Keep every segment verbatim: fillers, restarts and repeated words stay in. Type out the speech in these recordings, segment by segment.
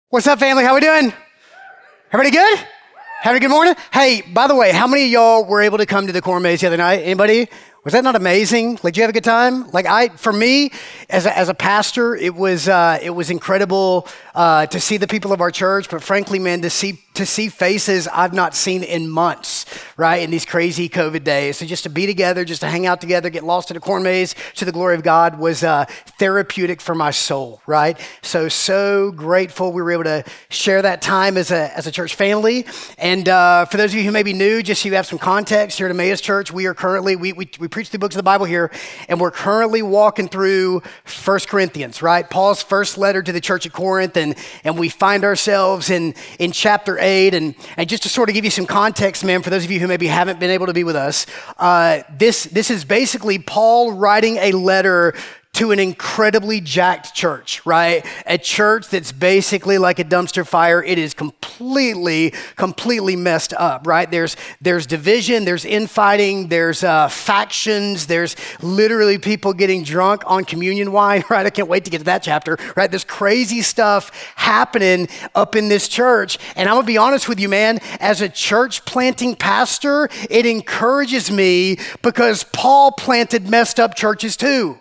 What's up, family? How we doing? Everybody good? Having a good morning? Hey, by the way, how many of y'all were able to come to the corn maze the other night? Anybody? Was that not amazing? Like, did you have a good time? Like, I, for me, as a, as a pastor, it was uh, it was incredible uh, to see the people of our church. But frankly, man, to see to see faces I've not seen in months, right? In these crazy COVID days, so just to be together, just to hang out together, get lost in a corn maze to the glory of God was uh, therapeutic for my soul, right? So so grateful we were able to share that time as a as a church family. And uh, for those of you who may be new, just so you have some context, here at Emmaus Church, we are currently we we we preach the books of the Bible here, and we're currently walking through First Corinthians, right? Paul's first letter to the church at Corinth, and and we find ourselves in in chapter eight. And, and just to sort of give you some context, man, for those of you who maybe haven't been able to be with us, uh, this this is basically Paul writing a letter to an incredibly jacked church, right? A church that's basically like a dumpster fire. It is completely, completely messed up, right? There's there's division, there's infighting, there's uh, factions, there's literally people getting drunk on communion wine, right? I can't wait to get to that chapter, right? There's crazy stuff happening up in this church. And I'm gonna be honest with you, man, as a church planting pastor, it encourages me because Paul planted messed up churches too.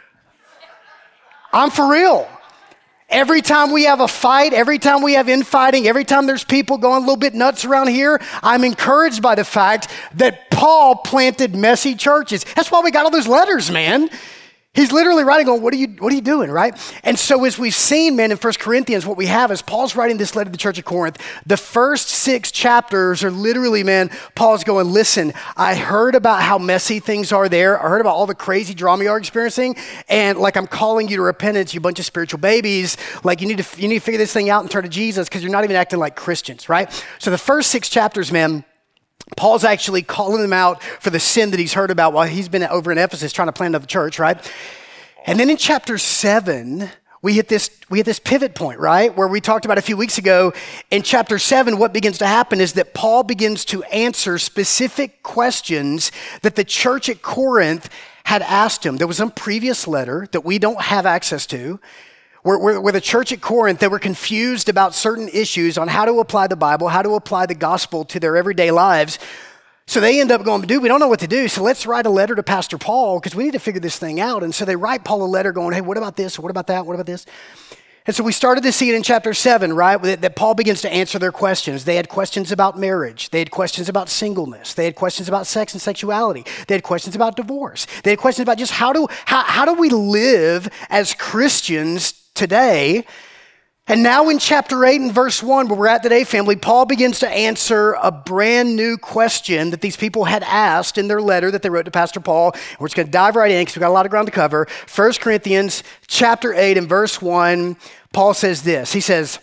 I'm for real. Every time we have a fight, every time we have infighting, every time there's people going a little bit nuts around here, I'm encouraged by the fact that Paul planted messy churches. That's why we got all those letters, man. He's literally writing going, what are you, what are you doing, right? And so as we've seen, man, in First Corinthians, what we have is Paul's writing this letter to the church of Corinth. The first six chapters are literally, man, Paul's going, listen, I heard about how messy things are there. I heard about all the crazy drama you're experiencing. And like, I'm calling you to repentance, you bunch of spiritual babies. Like, you need to, you need to figure this thing out and turn to Jesus because you're not even acting like Christians, right? So the first six chapters, man, Paul's actually calling them out for the sin that he's heard about while he's been over in Ephesus trying to plant another church, right? And then in chapter seven, we hit this we hit this pivot point, right? Where we talked about a few weeks ago. In chapter seven, what begins to happen is that Paul begins to answer specific questions that the church at Corinth had asked him. There was some previous letter that we don't have access to, Where, where, where the church at Corinth, they were confused about certain issues on how to apply the Bible, how to apply the gospel to their everyday lives. So they end up going, dude, we don't know what to do, so let's write a letter to Pastor Paul because we need to figure this thing out. And so they write Paul a letter going, hey, what about this? What about that? What about this? And so we started to see it in chapter seven, right? That Paul begins to answer their questions. They had questions about marriage. They had questions about singleness. They had questions about sex and sexuality. They had questions about divorce. They had questions about just how do, how, how do we live as Christians today. And now in chapter eight and verse one, where we're at today, family, Paul begins to answer a brand new question that these people had asked in their letter that they wrote to Pastor Paul. We're just going to dive right in because we've got a lot of ground to cover. First Corinthians chapter eight and verse one, Paul says this. He says,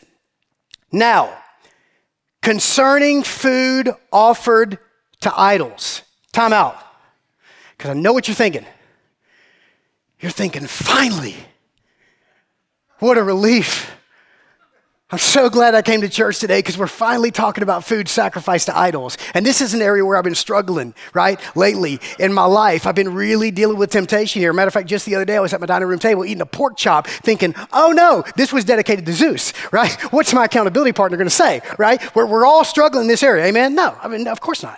now, concerning food offered to idols. Time out. Because I know what you're thinking. You're thinking, finally. What a relief. I'm so glad I came to church today because we're finally talking about food sacrificed to idols. And this is an area where I've been struggling, right? Lately in my life, I've been really dealing with temptation here. Matter of fact, just the other day, I was at my dining room table eating a pork chop thinking, oh no, this was dedicated to Zeus, right? What's my accountability partner going to say, right? We're, we're all struggling in this area, amen? No, I mean, of course not.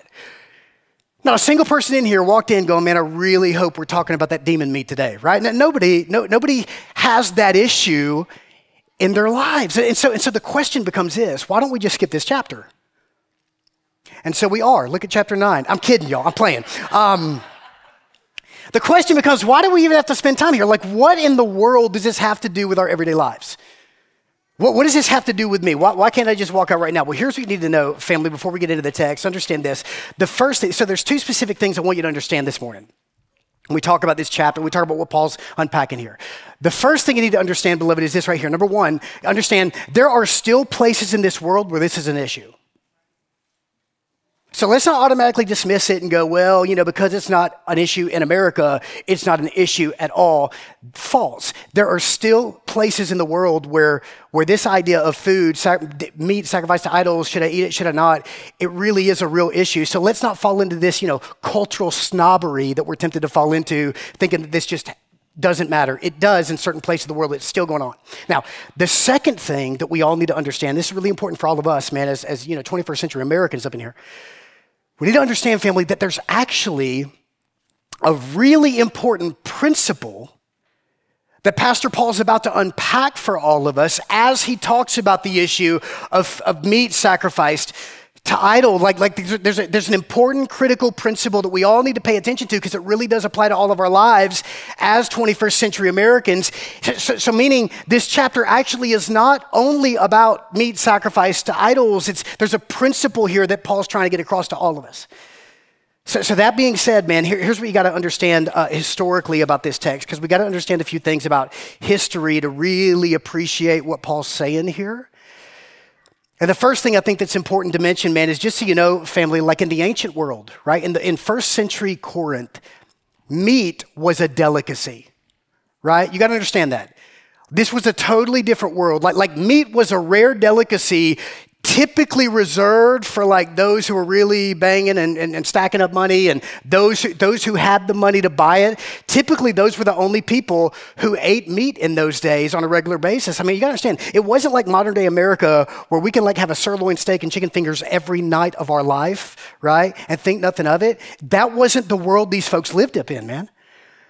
Not a single person in here walked in going, man, I really hope we're talking about that demon meat today, right? Nobody, no, nobody has that issue in their lives. And so, and so the question becomes this, why don't we just skip this chapter? And so we are. Look at chapter nine. I'm kidding, y'all. I'm playing. Um, the question becomes, why do we even have to spend time here? Like, what in the world does this have to do with our everyday lives? What, what does this have to do with me? Why, why can't I just walk out right now? Well, here's what you need to know, family, before we get into the text. Understand this. The first thing, so there's two specific things I want you to understand this morning. We talk about this chapter. We talk about what Paul's unpacking here. The first thing you need to understand, beloved, is this right here. Number one, understand there are still places in this world where this is an issue. So let's not automatically dismiss it and go, well, you know, because it's not an issue in America, it's not an issue at all. False. There are still places in the world where where this idea of food, sac- meat sacrificed to idols, should I eat it, should I not, it really is a real issue. So let's not fall into this, you know, cultural snobbery that we're tempted to fall into, thinking that this just doesn't matter. It does in certain places of the world. It's still going on. Now, the second thing that we all need to understand, this is really important for all of us, man, as, as you know, twenty-first century Americans up in here. We need to understand, family, that there's actually a really important principle that Pastor Paul's about to unpack for all of us as he talks about the issue of, of meat sacrificed to idol. Like, like there's, a, there's an important critical principle that we all need to pay attention to because it really does apply to all of our lives as twenty-first century Americans. So, so meaning this chapter actually is not only about meat sacrificed to idols. It's, there's a principle here that Paul's trying to get across to all of us. So, so that being said, man, here, here's what you got to understand uh, historically about this text, because we got to understand a few things about history to really appreciate what Paul's saying here. And the first thing I think that's important to mention, man, is just so you know, family, like in the ancient world, right? In the in first century Corinth, meat was a delicacy, right? You got to understand that. This was a totally different world. Like, like meat was a rare delicacy, typically reserved for like those who were really banging and, and, and stacking up money, and those who, those who had the money to buy it. Typically, those were the only people who ate meat in those days on a regular basis. I mean, you gotta understand, it wasn't like modern day America where we can like have a sirloin steak and chicken fingers every night of our life, right? And think nothing of it. That wasn't the world these folks lived up in, man.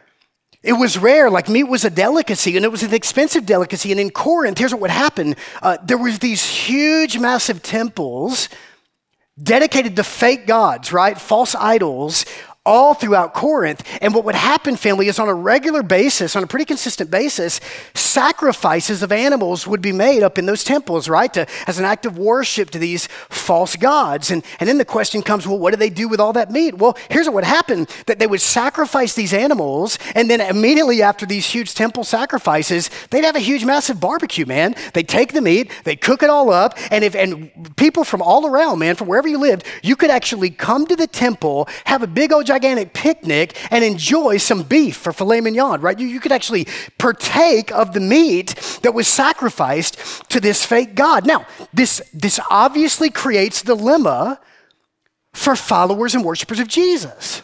It was rare, like meat was a delicacy, and it was an expensive delicacy. And in Corinth, here's what would happen. Uh, there was these huge, massive temples dedicated to fake gods, right? False idols, all throughout Corinth. And what would happen, family, is on a regular basis, on a pretty consistent basis, sacrifices of animals would be made up in those temples, right? To, as an act of worship to these false gods. And, and then the question comes, well, what do they do with all that meat? Well, here's what would happen, that they would sacrifice these animals, and then immediately after these huge temple sacrifices, they'd have a huge, massive barbecue, man. They'd take the meat, they'd cook it all up, and if and people from all around, man, from wherever you lived, you could actually come to the temple, have a big old gigantic picnic, and enjoy some beef or filet mignon, right? You, you could actually partake of the meat that was sacrificed to this fake god. Now, this, this obviously creates a dilemma for followers and worshipers of Jesus.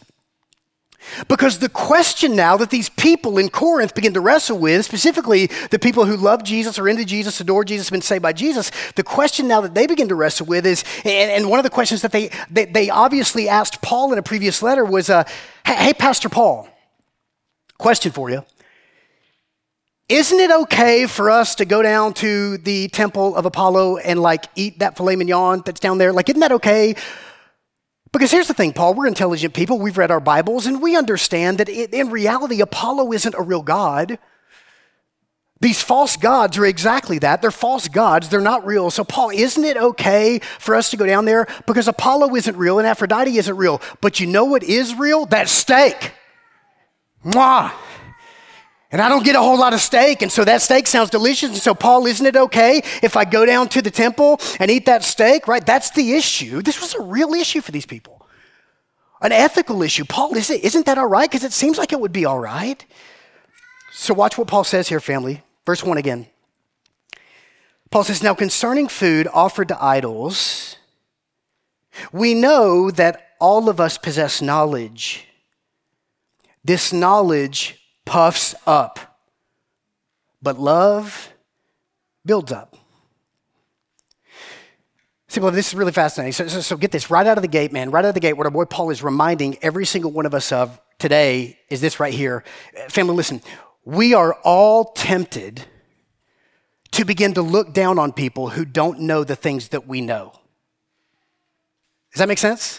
Because the question now that these people in Corinth begin to wrestle with, specifically the people who love Jesus, are into Jesus, adore Jesus, been saved by Jesus, the question now that they begin to wrestle with is, and, and one of the questions that they, they they obviously asked Paul in a previous letter was, uh, hey, hey, Pastor Paul, question for you. Isn't it okay for us to go down to the temple of Apollo and like eat that filet mignon that's down there? Like, isn't that okay? Because here's the thing, Paul, we're intelligent people. We've read our Bibles, and we understand that it, in reality, Apollo isn't a real god. These false gods are exactly that. They're false gods. They're not real. So, Paul, isn't it okay for us to go down there? Because Apollo isn't real and Aphrodite isn't real. But you know what is real? That steak. Mwah. And I don't get a whole lot of steak, and so that steak sounds delicious. And so, Paul, isn't it okay if I go down to the temple and eat that steak, right? That's the issue. This was a real issue for these people. An ethical issue. Paul, is it, isn't that all right? Because it seems like it would be all right. So watch what Paul says here, family. Verse one again. Paul says, now concerning food offered to idols, we know that all of us possess knowledge. This knowledge puffs up, but love builds up. See, well, this is really fascinating. So, so, so get this, right out of the gate, man, right out of the gate, what our boy Paul is reminding every single one of us of today is this right here. Family, listen, we are all tempted to begin to look down on people who don't know the things that we know. Does that make sense?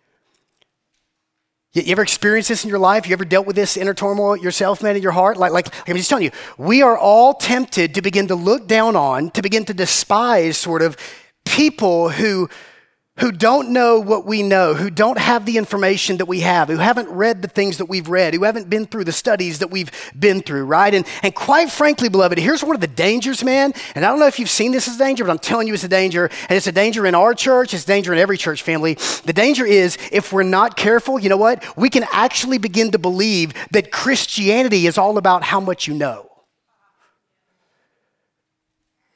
You ever experienced this in your life? You ever dealt with this inner turmoil yourself, man, in your heart? Like, like I'm just telling you, we are all tempted to begin to look down on, to begin to despise sort of people who, who don't know what we know, who don't have the information that we have, who haven't read the things that we've read, who haven't been through the studies that we've been through, right? And, and quite frankly, beloved, here's one of the dangers, man. And I don't know if you've seen this as a danger, but I'm telling you it's a danger. And it's a danger in our church. It's a danger in every church family. The danger is if we're not careful, you know what? We can actually begin to believe that Christianity is all about how much you know.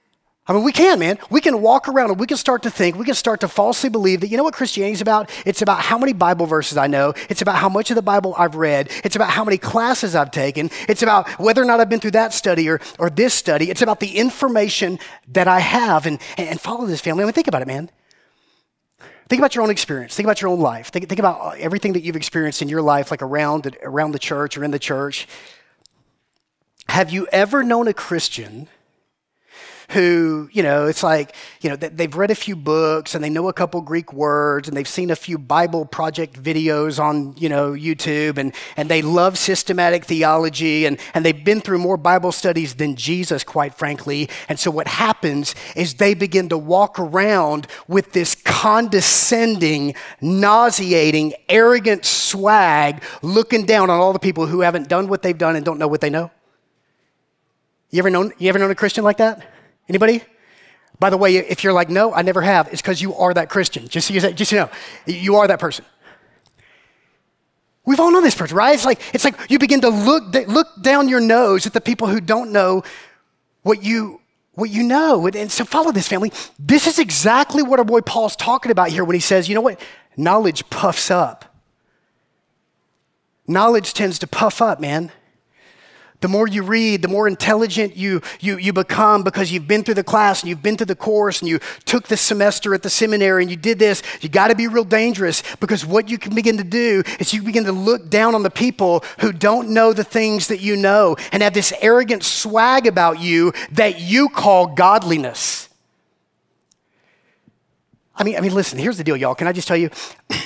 I mean, we can, man. We can walk around and we can start to think, we can start to falsely believe that, you know what Christianity is about? It's about how many Bible verses I know. It's about how much of the Bible I've read. It's about how many classes I've taken. It's about whether or not I've been through that study or, or this study. It's about the information that I have. And, and follow this, family. I mean, think about it, man. Think about your own experience. Think about your own life. Think, think about everything that you've experienced in your life, like around, around the church or in the church. Have you ever known a Christian who, you know, it's like, you know, they've read a few books and they know a couple Greek words and they've seen a few Bible Project videos on, you know, YouTube and, and they love systematic theology and, and they've been through more Bible studies than Jesus, quite frankly. And so what happens is they begin to walk around with this condescending, nauseating, arrogant swag, looking down on all the people who haven't done what they've done and don't know what they know. You ever known, you ever known a Christian like that? Anybody? By the way, if you're like, no, I never have, it's because you are that Christian. Just so you, just so you know, you are that person. We've all known this person, right? It's like, it's like you begin to look, look down your nose at the people who don't know what you, what you know. And, and so follow this, family. This is exactly what our boy Paul's talking about here when he says, you know what? Knowledge puffs up. Knowledge tends to puff up, man. The more you read, the more intelligent you, you, you become because you've been through the class and you've been through the course and you took the semester at the seminary and you did this. You got to be real dangerous because what you can begin to do is you begin to look down on the people who don't know the things that you know and have this arrogant swag about you that you call godliness. I mean, I mean, listen, here's the deal, y'all. Can I just tell you?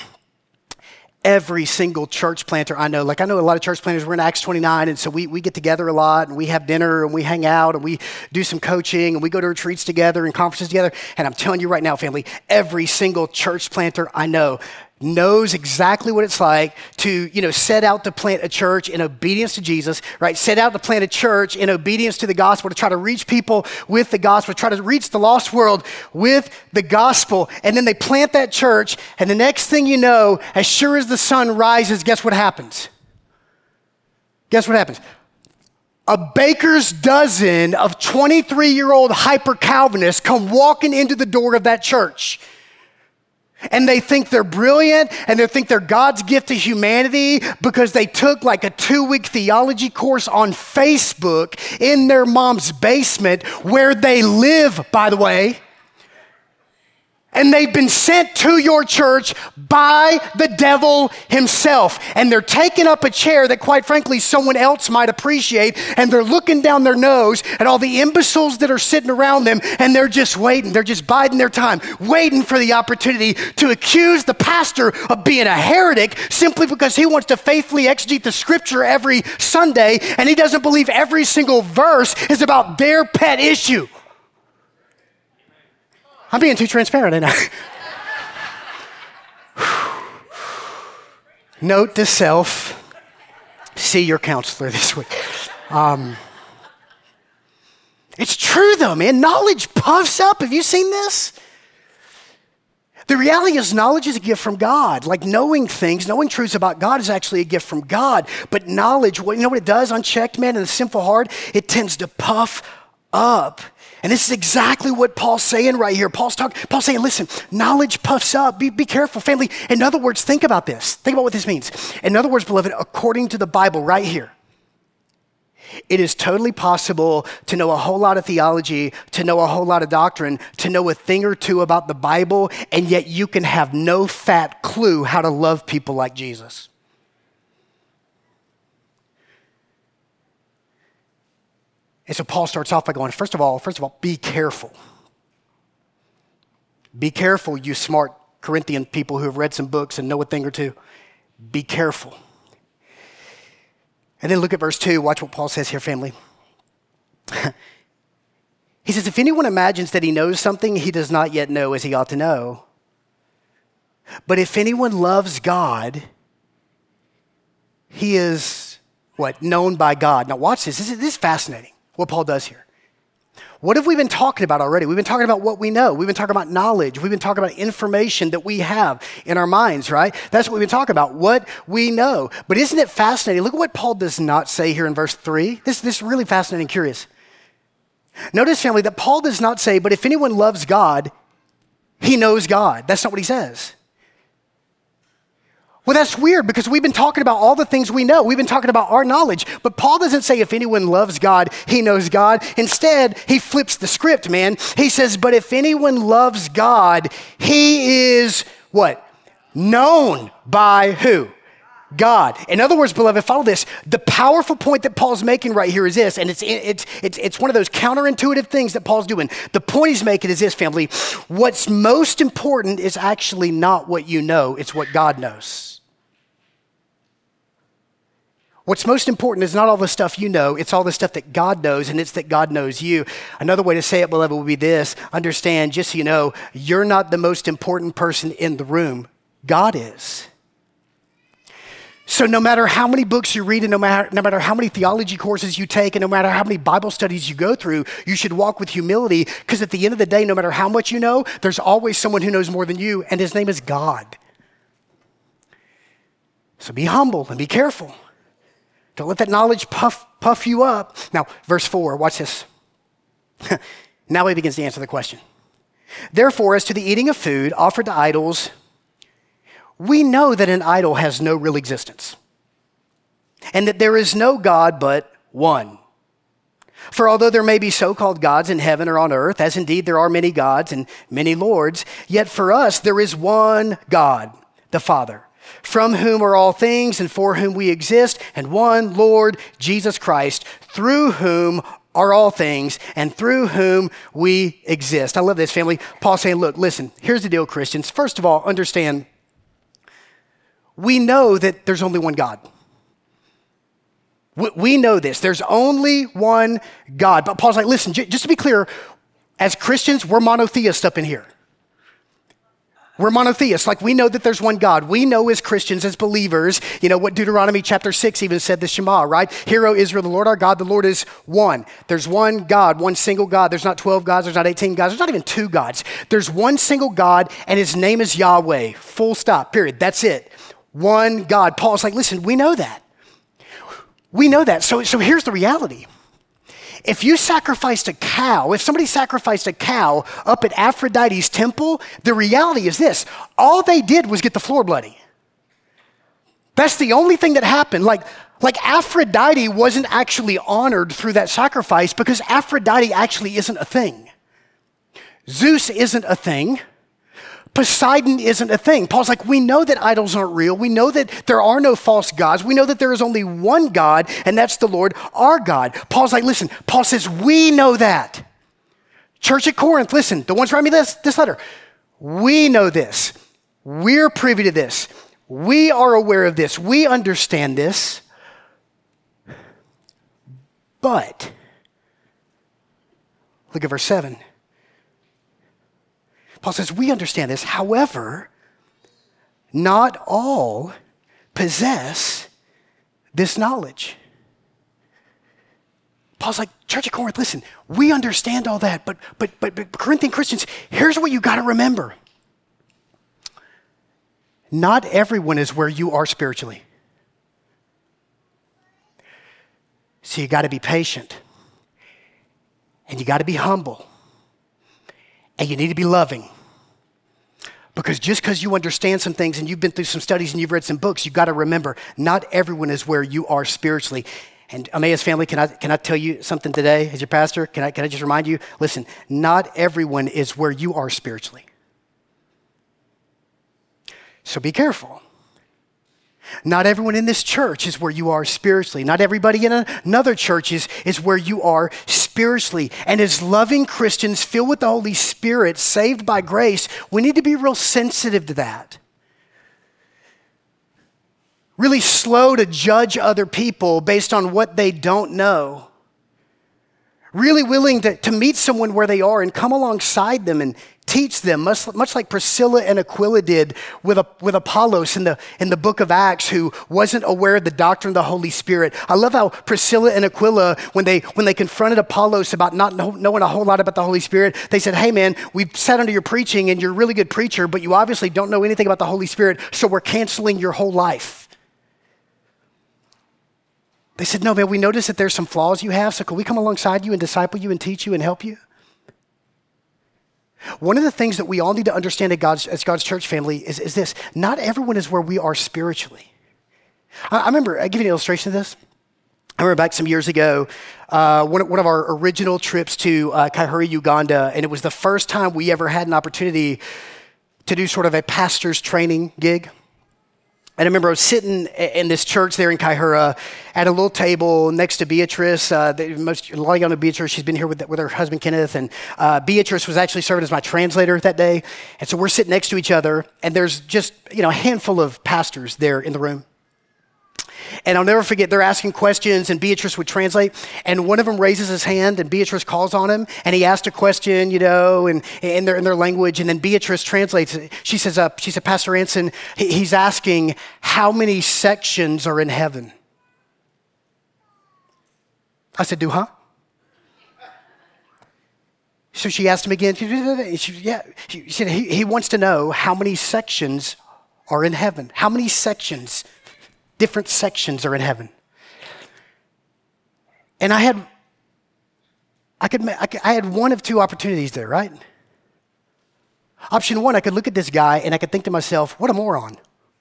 Every single church planter I know, like I know a lot of church planters, we're in Acts twenty-nine, and so we, we get together a lot, and we have dinner, and we hang out, and we do some coaching, and we go to retreats together and conferences together, and I'm telling you right now, family, every single church planter I know knows exactly what it's like to, you know, set out to plant a church in obedience to Jesus, right? Set out to plant a church in obedience to the gospel, to try to reach people with the gospel, to try to reach the lost world with the gospel. And then they plant that church, and the next thing you know, as sure as the sun rises, guess what happens? Guess what happens? A baker's dozen of twenty-three-year-old hyper-Calvinists come walking into the door of that church. And they think they're brilliant and they think they're God's gift to humanity because they took like a two-week theology course on Facebook in their mom's basement where they live, by the way. And they've been sent to your church by the devil himself. And they're taking up a chair that, quite frankly, someone else might appreciate. And they're looking down their nose at all the imbeciles that are sitting around them. And they're just waiting. They're just biding their time, waiting for the opportunity to accuse the pastor of being a heretic simply because he wants to faithfully exegete the scripture every Sunday. And he doesn't believe every single verse is about their pet issue. I'm being too transparent, ain't I? Note to self, see your counselor this week. Um, it's true though, man. Knowledge puffs up. Have you seen this? The reality is knowledge is a gift from God. Like knowing things, knowing truths about God is actually a gift from God. But knowledge, well, you know what it does unchecked, man, in the simple heart? It tends to puff up. And this is exactly what Paul's saying right here. Paul's talking, Paul's saying, listen, knowledge puffs up. Be, be careful, family. In other words, think about this. Think about what this means. In other words, beloved, according to the Bible right here, it is totally possible to know a whole lot of theology, to know a whole lot of doctrine, to know a thing or two about the Bible, and yet you can have no fat clue how to love people like Jesus. And so Paul starts off by going, first of all, first of all, be careful. Be careful, you smart Corinthian people who have read some books and know a thing or two. Be careful. And then look at verse two. Watch what Paul says here, family. He says, if anyone imagines that he knows something he does not yet know as he ought to know, but if anyone loves God, he is, what, known by God. Now watch this. This is, this is fascinating. What Paul does here. What have we been talking about already? We've been talking about what we know. We've been talking about knowledge. We've been talking about information that we have in our minds, right? That's what we've been talking about, what we know. But isn't it fascinating? Look at what Paul does not say here in verse three. This, this is really fascinating and curious. Notice, family, that Paul does not say, but if anyone loves God, he knows God. That's not what he says. Well, that's weird because we've been talking about all the things we know. We've been talking about our knowledge, but Paul doesn't say if anyone loves God, he knows God. Instead, he flips the script, man. He says, but if anyone loves God, he is what? Known by who? God. In other words, beloved, follow this. The powerful point that Paul's making right here is this, and it's, it's, it's, it's one of those counterintuitive things that Paul's doing. The point he's making is this, family. What's most important is actually not what you know, it's what God knows. What's most important is not all the stuff you know, it's all the stuff that God knows, and it's that God knows you. Another way to say it, beloved, would be this. Understand, just so you know, you're not the most important person in the room. God is. So no matter how many books you read and no matter, no matter how many theology courses you take and no matter how many Bible studies you go through, you should walk with humility because at the end of the day, no matter how much you know, there's always someone who knows more than you, and his name is God. So be humble and be careful. Don't let that knowledge puff, puff you up. Now, verse four, watch this. Now he begins to answer the question. Therefore, as to the eating of food offered to idols, we know that an idol has no real existence, and that there is no God but one. For although there may be so-called gods in heaven or on earth, as indeed there are many gods and many lords, yet for us there is one God, the Father, from whom are all things and for whom we exist, and one Lord, Jesus Christ, through whom are all things and through whom we exist. I love this, family. Paul's saying, look, listen, here's the deal, Christians. First of all, understand, we know that there's only one God. We know this. There's only one God. But Paul's like, listen, just to be clear, as Christians, we're monotheists up in here. We're monotheists. Like, we know that there's one God. We know as Christians, as believers, you know what Deuteronomy chapter six even said, the Shema, right? Hear, O Israel, the Lord our God, the Lord is one. There's one God, one single God. There's not twelve gods. There's not eighteen gods. There's not even two gods. There's one single God, and his name is Yahweh. Full stop, period. That's it. One God. Paul's like, listen, we know that. We know that. So, so here's the reality. If you sacrificed a cow, if somebody sacrificed a cow up at Aphrodite's temple, the reality is this. All they did was get the floor bloody. That's the only thing that happened. Like, like Aphrodite wasn't actually honored through that sacrifice because Aphrodite actually isn't a thing. Zeus isn't a thing. Poseidon isn't a thing. Paul's like, we know that idols aren't real. We know that there are no false gods. We know that there is only one God, and that's the Lord, our God. Paul's like, listen, Paul says, we know that. Church at Corinth, listen, the ones writing me this, this letter, we know this. We're privy to this. We are aware of this. We understand this. But, look at verse seven. Paul says, we understand this. However, not all possess this knowledge. Paul's like, Church of Corinth, listen, we understand all that, but, but, but, but Corinthian Christians, here's what you got to remember. Not everyone is where you are spiritually. So you got to be patient, and you got to be humble. And you need to be loving. Because just because you understand some things and you've been through some studies and you've read some books, you've got to remember, not everyone is where you are spiritually. And Emmaus family, can I, can I tell you something today as your pastor? Can I, can I just remind you? Listen, not everyone is where you are spiritually. So be careful. Not everyone in this church is where you are spiritually. Not everybody in another church is, is where you are spiritually. And as loving Christians filled with the Holy Spirit, saved by grace, we need to be real sensitive to that. Really slow to judge other people based on what they don't know. Really willing to, to meet someone where they are and come alongside them and teach them, much, much like Priscilla and Aquila did with, a, with Apollos in the, in the book of Acts, who wasn't aware of the doctrine of the Holy Spirit. I love how Priscilla and Aquila, when they, when they confronted Apollos about not know, knowing a whole lot about the Holy Spirit, they said, hey man, we've sat under your preaching and you're a really good preacher, but you obviously don't know anything about the Holy Spirit, so we're canceling your whole life. They said, no, man, we noticed that there's some flaws you have, so can we come alongside you and disciple you and teach you and help you? One of the things that we all need to understand as God's, as God's church family is, is this. Not everyone is where we are spiritually. I, I remember, I'll give you an illustration of this. I remember back some years ago, uh, one, one of our original trips to uh, Kaihura, Uganda, and it was the first time we ever had an opportunity to do sort of a pastor's training gig. And I remember I was sitting in this church there in Kaihura at a little table next to Beatrice. Uh, the most, a lot of y'all know Beatrice. She's been here with, with her husband, Kenneth. And uh, Beatrice was actually serving as my translator that day. And so we're sitting next to each other. And there's just, you know, a handful of pastors there in the room. And I'll never forget, they're asking questions and Beatrice would translate. And one of them raises his hand and Beatrice calls on him. And he asked a question, you know, and in their, in their language. And then Beatrice translates it. She says, uh, she said, Pastor Anson, he, he's asking how many sections are in heaven? I said, do huh? So she asked him again. She, yeah, she said, he, he wants to know how many sections are in heaven. How many sections Different sections are in heaven. And I had, I could, I could, I had one of two opportunities there, right? Option one, I could look at this guy and I could think to myself, what a moron.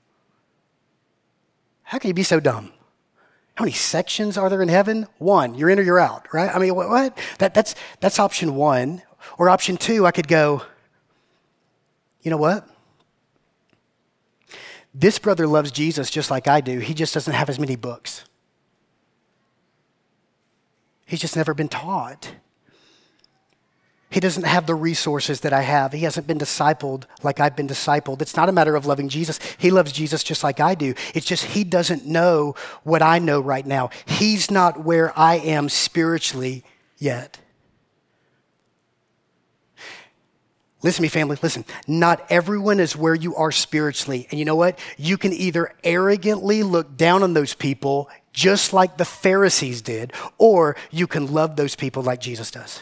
How can you be so dumb? How many sections are there in heaven? One, you're in or you're out, right? I mean, what? what? That, that's, that's option one. Or option two, I could go, you know what? This brother loves Jesus just like I do. He just doesn't have as many books. He's just never been taught. He doesn't have the resources that I have. He hasn't been discipled like I've been discipled. It's not a matter of loving Jesus. He loves Jesus just like I do. It's just he doesn't know what I know right now. He's not where I am spiritually yet. Listen to me, family, listen. Not everyone is where you are spiritually. And you know what? You can either arrogantly look down on those people just like the Pharisees did, or you can love those people like Jesus does.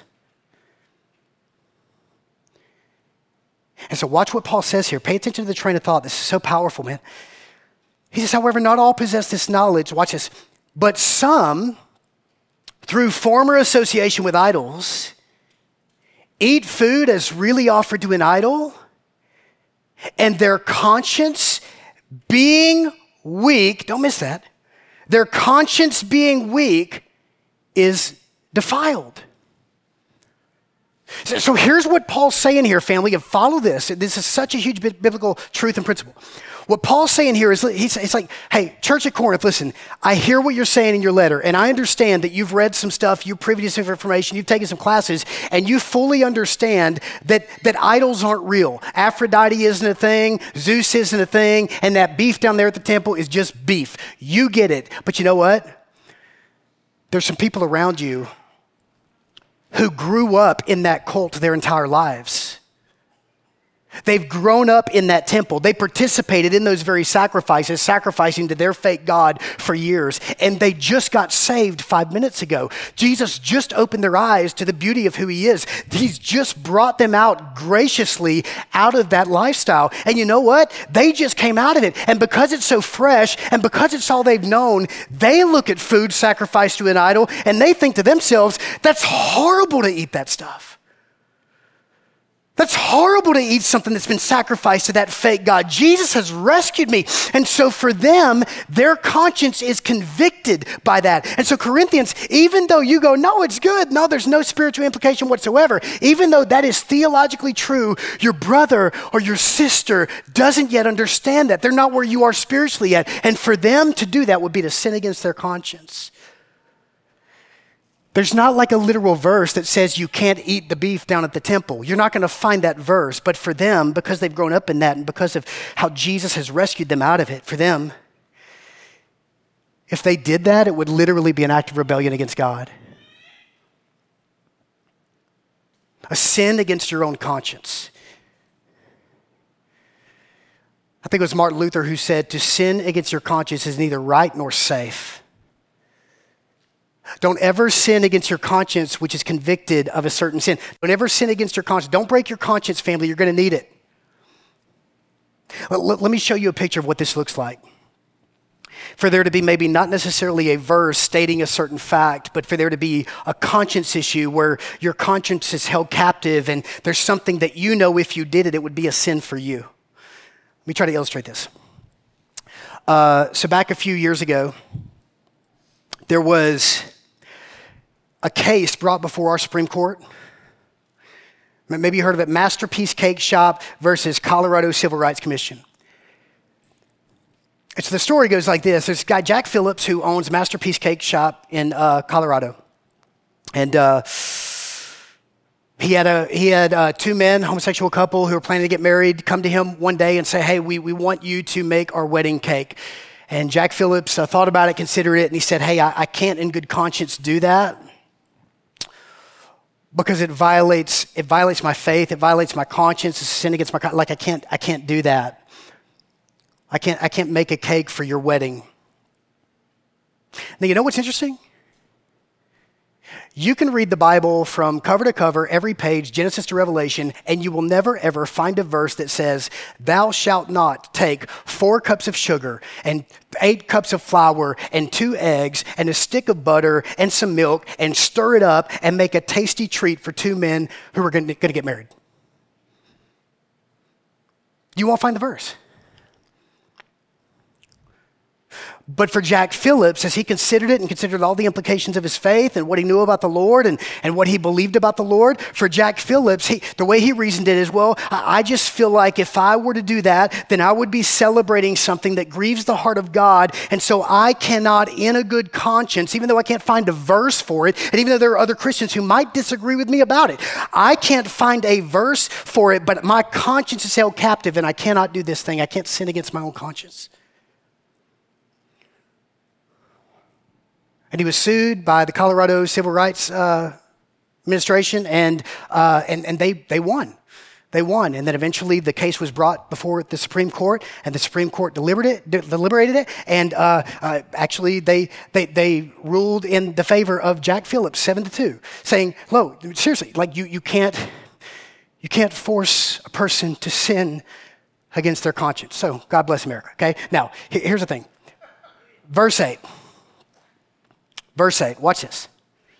And so watch what Paul says here. Pay attention to the train of thought. This is so powerful, man. He says, however, not all possess this knowledge. Watch this. But some, through former association with idols, eat food as really offered to an idol, and their conscience being weak, don't miss that, their conscience being weak is defiled. So, so here's what Paul's saying here, family, and follow this. This is such a huge biblical truth and principle. What Paul's saying here is, he's, it's like, hey, Church at Corinth, listen, I hear what you're saying in your letter, and I understand that you've read some stuff, you're privy to some information, you've taken some classes, and you fully understand that, that idols aren't real. Aphrodite isn't a thing, Zeus isn't a thing, and that beef down there at the temple is just beef. You get it. But you know what? There's some people around you who grew up in that cult their entire lives. They've grown up in that temple. They participated in those very sacrifices, sacrificing to their fake God for years. And they just got saved five minutes ago. Jesus just opened their eyes to the beauty of who he is. He's just brought them out graciously out of that lifestyle. And you know what? They just came out of it. And because it's so fresh and because it's all they've known, they look at food sacrificed to an idol and they think to themselves, that's horrible to eat that stuff. That's horrible to eat something that's been sacrificed to that fake God. Jesus has rescued me. And so for them, their conscience is convicted by that. And so Corinthians, even though you go, no, it's good. No, there's no spiritual implication whatsoever. Even though that is theologically true, your brother or your sister doesn't yet understand that. They're not where you are spiritually yet. And for them to do that would be to sin against their conscience. There's not like a literal verse that says you can't eat the beef down at the temple. You're not going to find that verse. But for them, because they've grown up in that and because of how Jesus has rescued them out of it, for them, if they did that, it would literally be an act of rebellion against God. A sin against your own conscience. I think it was Martin Luther who said, to sin against your conscience is neither right nor safe. Don't ever sin against your conscience, which is convicted of a certain sin. Don't ever sin against your conscience. Don't break your conscience, family. You're going to need it. Let, let, let me show you a picture of what this looks like. for there to be maybe not necessarily a verse stating a certain fact, but for there to be a conscience issue where your conscience is held captive and there's something that you know if you did it, it would be a sin for you. Let me try to illustrate this. Uh, so back a few years ago, there was a case brought before our Supreme Court. Maybe you heard of it, Masterpiece Cake Shop versus Colorado Civil Rights Commission. And so the story goes like this. There's this guy, Jack Phillips, who owns Masterpiece Cake Shop in uh, Colorado. And uh, he had a he had uh, two men, homosexual couple who were planning to get married, come to him one day and say, hey, we, we want you to make our wedding cake. And Jack Phillips uh, thought about it, considered it, and he said, hey, I, I can't in good conscience do that because it violates it violates my faith, it violates my conscience, it's a sin against my conscience. Like I can't I can't do that. I can't, I can't make a cake for your wedding. Now, you know what's interesting? You can read the Bible from cover to cover, every page, Genesis to Revelation, and you will never, ever find a verse that says, thou shalt not take four cups of sugar and eight cups of flour and two eggs and a stick of butter and some milk and stir it up and make a tasty treat for two men who are going to get married. You won't find the verse. But for Jack Phillips, as he considered it and considered all the implications of his faith and what he knew about the Lord and, and what he believed about the Lord, for Jack Phillips, he, the way he reasoned it is, well, I, I just feel like if I were to do that, then I would be celebrating something that grieves the heart of God. And so I cannot, in a good conscience, even though I can't find a verse for it, and even though there are other Christians who might disagree with me about it, I can't find a verse for it, but my conscience is held captive and I cannot do this thing. I can't sin against my own conscience. And he was sued by the Colorado Civil Rights uh, Administration, and, uh, and, and they, they won. They won. And then eventually the case was brought before the Supreme Court, and the Supreme Court deliberated it, deliberated it and uh, uh, actually they, they, they ruled in the favor of Jack Phillips, seven to two, saying, look, seriously, like you, you, can't, you can't force a person to sin against their conscience. So God bless America, okay? Now, here's the thing. Verse eight. Verse eight, watch this.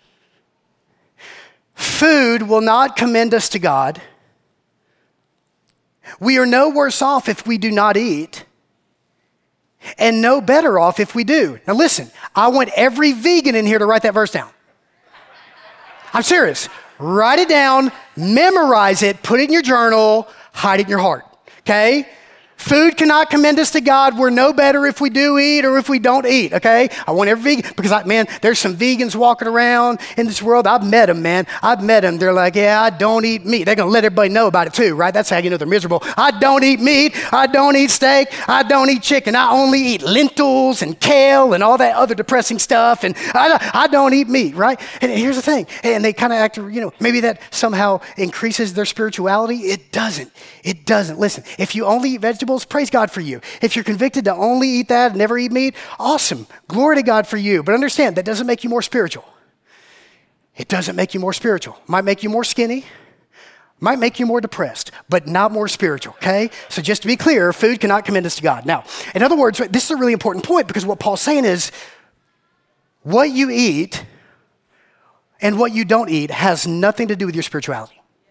Food will not commend us to God. We are no worse off if we do not eat, and no better off if we do. Now listen, I want every vegan in here to write that verse down. I'm serious. Write it down, memorize it, put it in your journal, hide it in your heart, okay? Food cannot commend us to God. We're no better if we do eat or if we don't eat, okay? I want every vegan, because, I, man, there's some vegans walking around in this world. I've met them, man. I've met them. They're like, yeah, I don't eat meat. They're going to let everybody know about it too, right? That's how you know they're miserable. I don't eat meat. I don't eat steak. I don't eat chicken. I only eat lentils and kale and all that other depressing stuff, and I, I don't eat meat, right? And here's the thing. And they kind of act, you know, maybe that somehow increases their spirituality. It doesn't. It doesn't. Listen, if you only eat vegetables, praise God for you. If you're convicted to only eat that and never eat meat, awesome. Glory to God for you. But understand, that doesn't make you more spiritual. It doesn't make you more spiritual. Might make you more skinny, might make you more depressed, but not more spiritual, okay? So just to be clear, food cannot commend us to God. Now, in other words, this is a really important point, because what Paul's saying is what you eat and what you don't eat has nothing to do with your spirituality.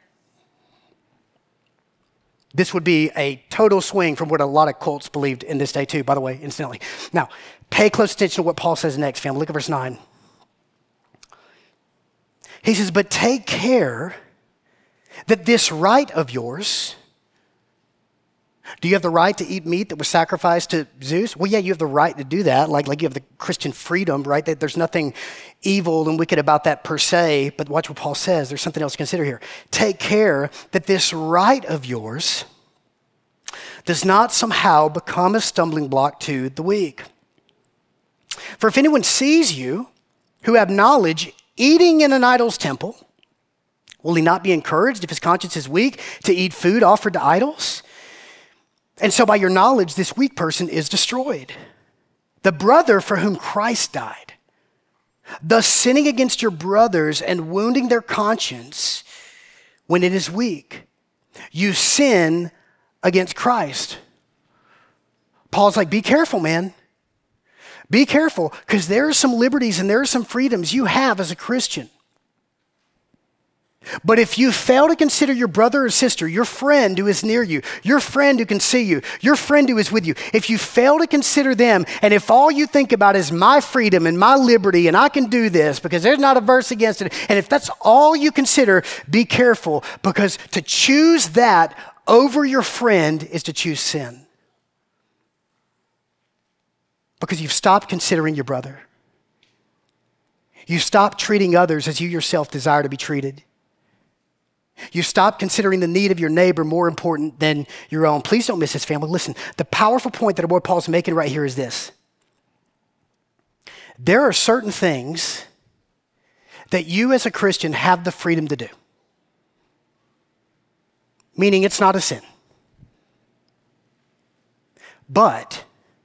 This would be a total swing from what a lot of cults believed in this day too, by the way, incidentally. Now, pay close attention to what Paul says next, family. Look at verse nine. He says, but take care that this right of yours, do you have the right to eat meat that was sacrificed to Zeus? Well, yeah, you have the right to do that. Like, like you have the Christian freedom, right? That there's nothing evil and wicked about that per se. But watch what Paul says. There's something else to consider here. Take care that this right of yours does not somehow become a stumbling block to the weak. For if anyone sees you who have knowledge eating in an idol's temple, will he not be encouraged, if his conscience is weak, to eat food offered to idols? And so by your knowledge, this weak person is destroyed. The brother for whom Christ died, thus sinning against your brothers and wounding their conscience when it is weak, you sin against Christ. Paul's like, be careful, man. Be careful, because there are some liberties and there are some freedoms you have as a Christian. But if you fail to consider your brother or sister, your friend who is near you, your friend who can see you, your friend who is with you, if you fail to consider them, and if all you think about is my freedom and my liberty, and I can do this because there's not a verse against it, and if that's all you consider, be careful, because to choose that over your friend is to choose sin. Because you've stopped considering your brother. You've stopped treating others as you yourself desire to be treated. You stop considering the need of your neighbor more important than your own. Please don't miss this, family. Listen, the powerful point that our boy Paul's making right here is this. There are certain things that you as a Christian have the freedom to do. Meaning it's not a sin. But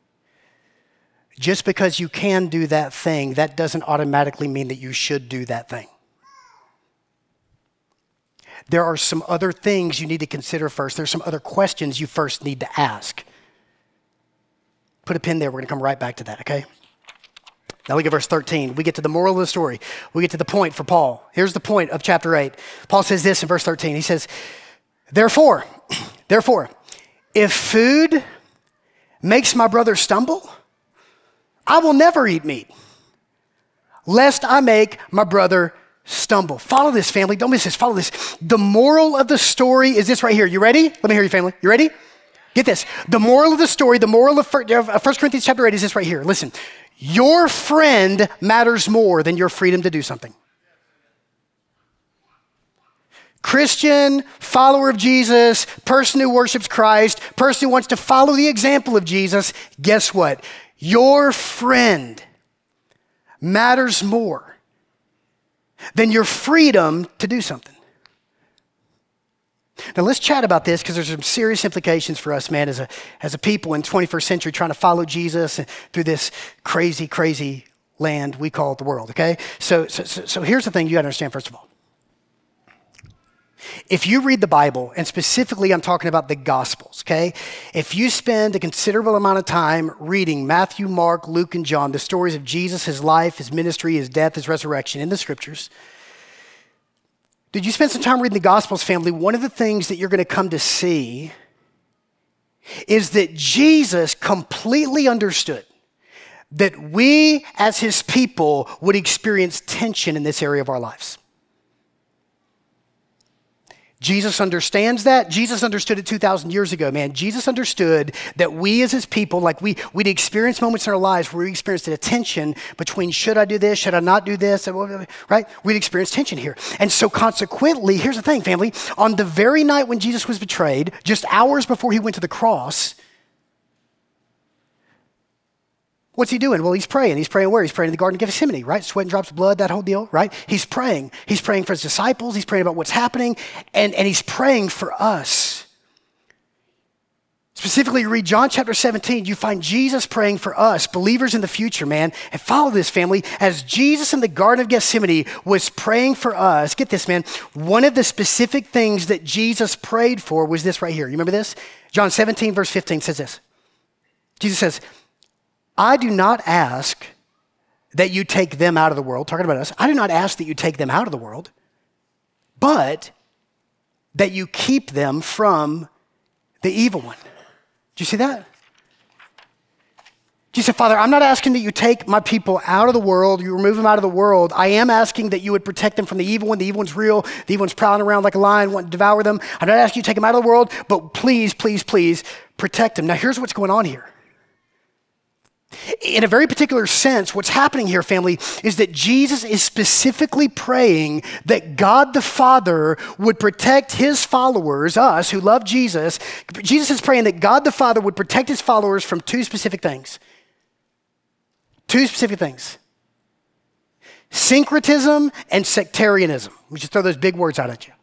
just because you can do that thing, that doesn't automatically mean that you should do that thing. There are some other things you need to consider first. There's some other questions you first need to ask. Put a pin there. We're going to come right back to that, okay? Now look at verse thirteen. We get to the moral of the story. We get to the point for Paul. Here's the point of chapter eight. Paul says this in verse thirteen. He says, Therefore, therefore, if food makes my brother stumble, I will never eat meat, lest I make my brother stumble. Follow this, family. Don't miss this. Follow this. The moral of the story is this right here. You ready? Let me hear you, family. You ready? Get this. The moral of the story, the moral of First Corinthians chapter eight is this right here. Listen, your friend matters more than your freedom to do something. Christian, follower of Jesus, person who worships Christ, person who wants to follow the example of Jesus, guess what? Your friend matters more than your freedom to do something. Now let's chat about this, because there's some serious implications for us, man, as a as a people in twenty-first century trying to follow Jesus through this crazy, crazy land we call the world, okay? So, so, so, so here's the thing you got to understand, first of all. If you read the Bible, and specifically I'm talking about the Gospels, okay? If you spend a considerable amount of time reading Matthew, Mark, Luke, and John, the stories of Jesus, his life, his ministry, his death, his resurrection in the scriptures, did you spend some time reading the Gospels, family? One of the things that you're going to come to see is that Jesus completely understood that we as his people would experience tension in this area of our lives. Jesus understands that. Jesus understood it two thousand years ago, man. Jesus understood that we as his people, like we, we'd experience moments in our lives where we experienced a tension between should I do this, should I not do this, right? We'd experience tension here. And so consequently, here's the thing, family. On the very night when Jesus was betrayed, just hours before he went to the cross, what's he doing? Well, he's praying. He's praying where? He's praying in the Garden of Gethsemane, right? Sweat and drops of blood, that whole deal, right? He's praying. He's praying for his disciples. He's praying about what's happening. And, and he's praying for us. Specifically, you read John chapter seventeen, you find Jesus praying for us, believers in the future, man. And follow this, family. As Jesus in the Garden of Gethsemane was praying for us, get this, man. One of the specific things that Jesus prayed for was this right here. You remember this? John seventeen, verse fifteen says this. Jesus says, I do not ask that you take them out of the world, talking about us. I do not ask that you take them out of the world, but that you keep them from the evil one. Do you see that? Jesus said, Father, I'm not asking that you take my people out of the world, you remove them out of the world. I am asking that you would protect them from the evil one. The evil one's real. The evil one's prowling around like a lion, wanting to devour them. I'm not asking you to take them out of the world, but please, please, please protect them. Now, here's what's going on here. In a very particular sense, what's happening here, family, is that Jesus is specifically praying that God the Father would protect his followers, us who love Jesus. Jesus is praying that God the Father would protect his followers from two specific things. Two specific things. Syncretism and sectarianism. We just throw those big words out at you.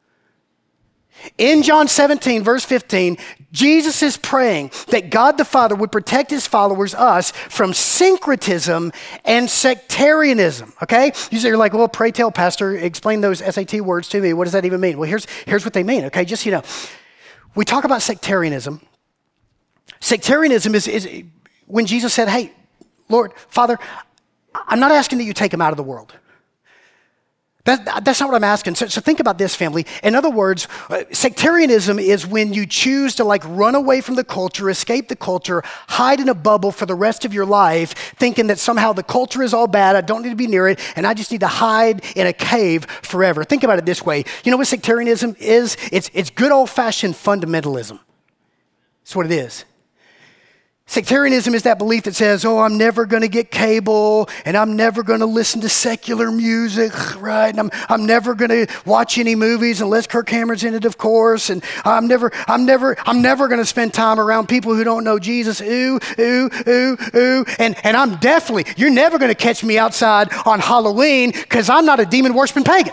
In John seventeen, verse fifteen, Jesus is praying that God the Father would protect his followers, us, from syncretism and sectarianism, okay? You say, you're like, well, pray tell, Pastor, explain those S A T words to me. What does that even mean? Well, here's, here's what they mean, okay? Just so you know, we talk about sectarianism. Sectarianism is, is when Jesus said, hey, Lord, Father, I'm not asking that you take them out of the world. That, that's not what I'm asking. So, so think about this, family. In other words, uh, sectarianism is when you choose to like run away from the culture, escape the culture, hide in a bubble for the rest of your life, thinking that somehow the culture is all bad, I don't need to be near it, and I just need to hide in a cave forever. Think about it this way. You know what sectarianism is? It's, it's good old-fashioned fundamentalism. That's what it is. Sectarianism is that belief that says, oh, I'm never going to get cable, and I'm never going to listen to secular music, right? And I'm, I'm never going to watch any movies unless Kirk Cameron's in it, of course. And I'm never, I'm never, I'm never going to spend time around people who don't know Jesus. Ooh, ooh, ooh, ooh. And, and I'm definitely, you're never going to catch me outside on Halloween because I'm not a demon-worshiping pagan.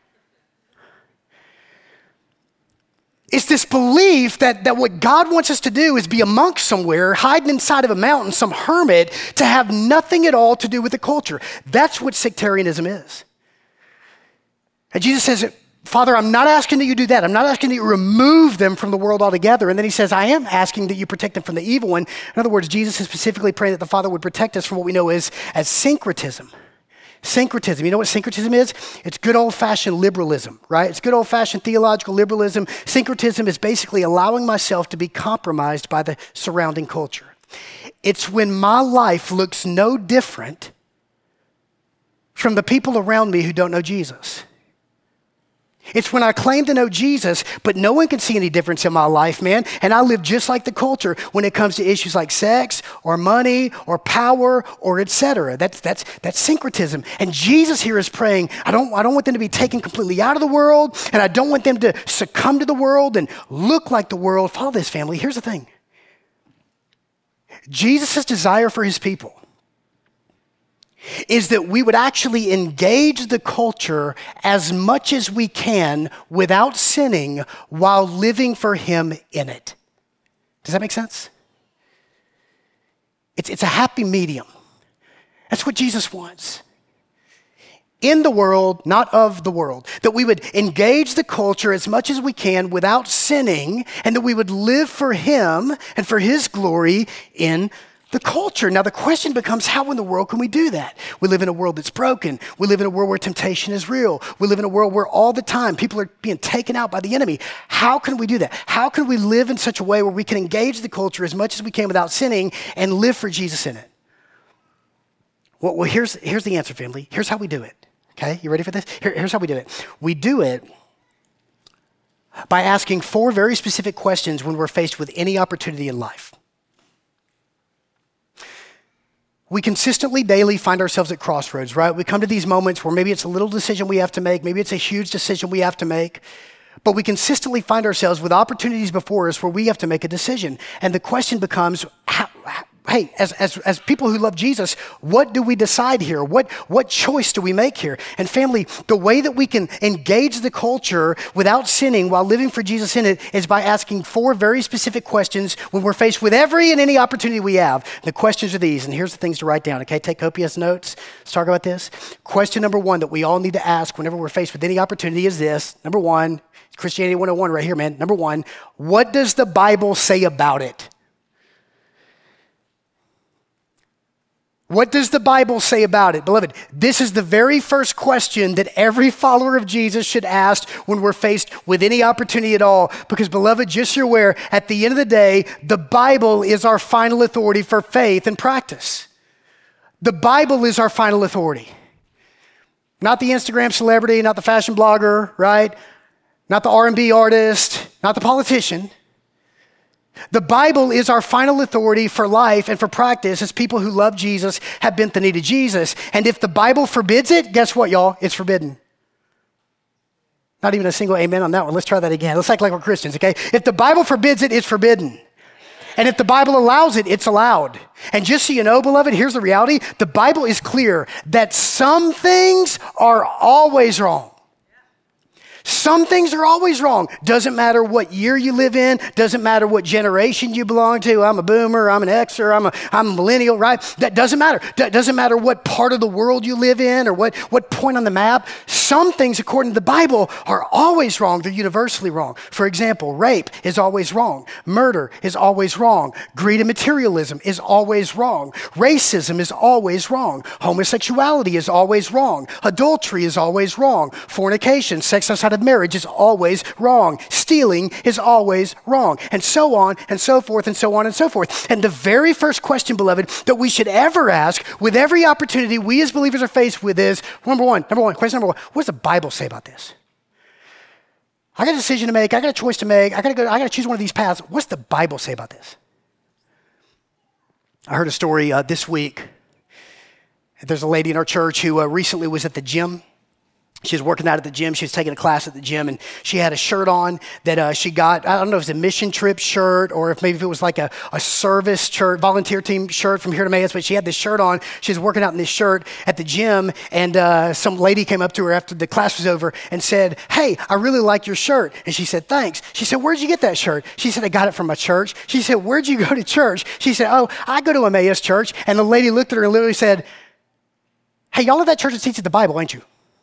It's this belief that, that what God wants us to do is be a monk somewhere, hiding inside of a mountain, some hermit, to have nothing at all to do with the culture. That's what sectarianism is. And Jesus says, Father, I'm not asking that you do that. I'm not asking that you remove them from the world altogether. And then he says, I am asking that you protect them from the evil one. In other words, Jesus is specifically praying that the Father would protect us from what we know as, as syncretism. Syncretism. You know what syncretism is? It's good old-fashioned liberalism, right? It's good old-fashioned theological liberalism. Syncretism is basically allowing myself to be compromised by the surrounding culture. It's when my life looks no different from the people around me who don't know Jesus. It's when I claim to know Jesus, but no one can see any difference in my life, man. And I live just like the culture when it comes to issues like sex or money or power or et cetera. That's, that's, that's syncretism. And Jesus here is praying, I don't, I don't want them to be taken completely out of the world, and I don't want them to succumb to the world and look like the world. Follow this, family. Here's the thing. Jesus' desire for his people is that we would actually engage the culture as much as we can without sinning while living for him in it. Does that make sense? It's, it's a happy medium. That's what Jesus wants. In the world, not of the world. That we would engage the culture as much as we can without sinning, and that we would live for him and for his glory in the culture. Now the question becomes, how in the world can we do that? We live in a world that's broken. We live in a world where temptation is real. We live in a world where all the time people are being taken out by the enemy. How can we do that? How can we live in such a way where we can engage the culture as much as we can without sinning and live for Jesus in it? Well, well here's, here's the answer, family. Here's how we do it. Okay, you ready for this? Here, here's how we do it. We do it by asking four very specific questions when we're faced with any opportunity in life. We consistently, daily find ourselves at crossroads, right? We come to these moments where maybe it's a little decision we have to make, maybe it's a huge decision we have to make, but we consistently find ourselves with opportunities before us where we have to make a decision. And the question becomes, how, how, hey, as, as, as people who love Jesus, what do we decide here? What, what choice do we make here? And family, the way that we can engage the culture without sinning while living for Jesus in it is by asking four very specific questions when we're faced with every and any opportunity we have. The questions are these, and here's the things to write down, okay? Take copious notes. Let's talk about this. Question number one that we all need to ask whenever we're faced with any opportunity is this. Number one, Christianity one oh one right here, man. Number one, what does the Bible say about it? What does the Bible say about it? Beloved, this is the very first question that every follower of Jesus should ask when we're faced with any opportunity at all. Because, beloved, just so you're aware, at the end of the day, the Bible is our final authority for faith and practice. The Bible is our final authority. Not the Instagram celebrity, not the fashion blogger, right? Not the R and B artist, not the politician. The Bible is our final authority for life and for practice as people who love Jesus have bent the knee to Jesus. And if the Bible forbids it, guess what, y'all? It's forbidden. Not even a single amen on that one. Let's try that again. Let's act like we're Christians, okay? If the Bible forbids it, it's forbidden. And if the Bible allows it, it's allowed. And just so you know, beloved, here's the reality. The Bible is clear that some things are always wrong. Some things are always wrong. Doesn't matter what year you live in. Doesn't matter what generation you belong to. I'm a boomer, I'm an Xer, I'm a, I'm a millennial, right? That doesn't matter. That doesn't matter what part of the world you live in or what, what point on the map. Some things, according to the Bible, are always wrong. They're universally wrong. For example, rape is always wrong. Murder is always wrong. Greed and materialism is always wrong. Racism is always wrong. Homosexuality is always wrong. Adultery is always wrong. Fornication, sex outside of marriage is always wrong. Stealing is always wrong. And so on and so forth and so on and so forth. And the very first question, beloved, that we should ever ask with every opportunity we as believers are faced with is, number one, number one, question number one, what does the Bible say about this? I got a decision to make. I got a choice to make. I got to go. I got to choose one of these paths. What's the Bible say about this? I heard a story uh, this week. There's a lady in our church who uh, recently was at the gym. She was working out at the gym. She was taking a class at the gym, and she had a shirt on that uh, she got. I don't know if it was a mission trip shirt or if maybe if it was like a, a service shirt, volunteer team shirt from here to Emmaus, but she had this shirt on. She was working out in this shirt at the gym, and uh, some lady came up to her after the class was over and said, "Hey, I really like your shirt." And she said, "Thanks." She said, "Where'd you get that shirt?" She said, "I got it from my church." She said, "Where'd you go to church?" She said, "Oh, I go to Emmaus Church." And the lady looked at her and literally said, "Hey, y'all are that church that teaches the Bible, ain't you?"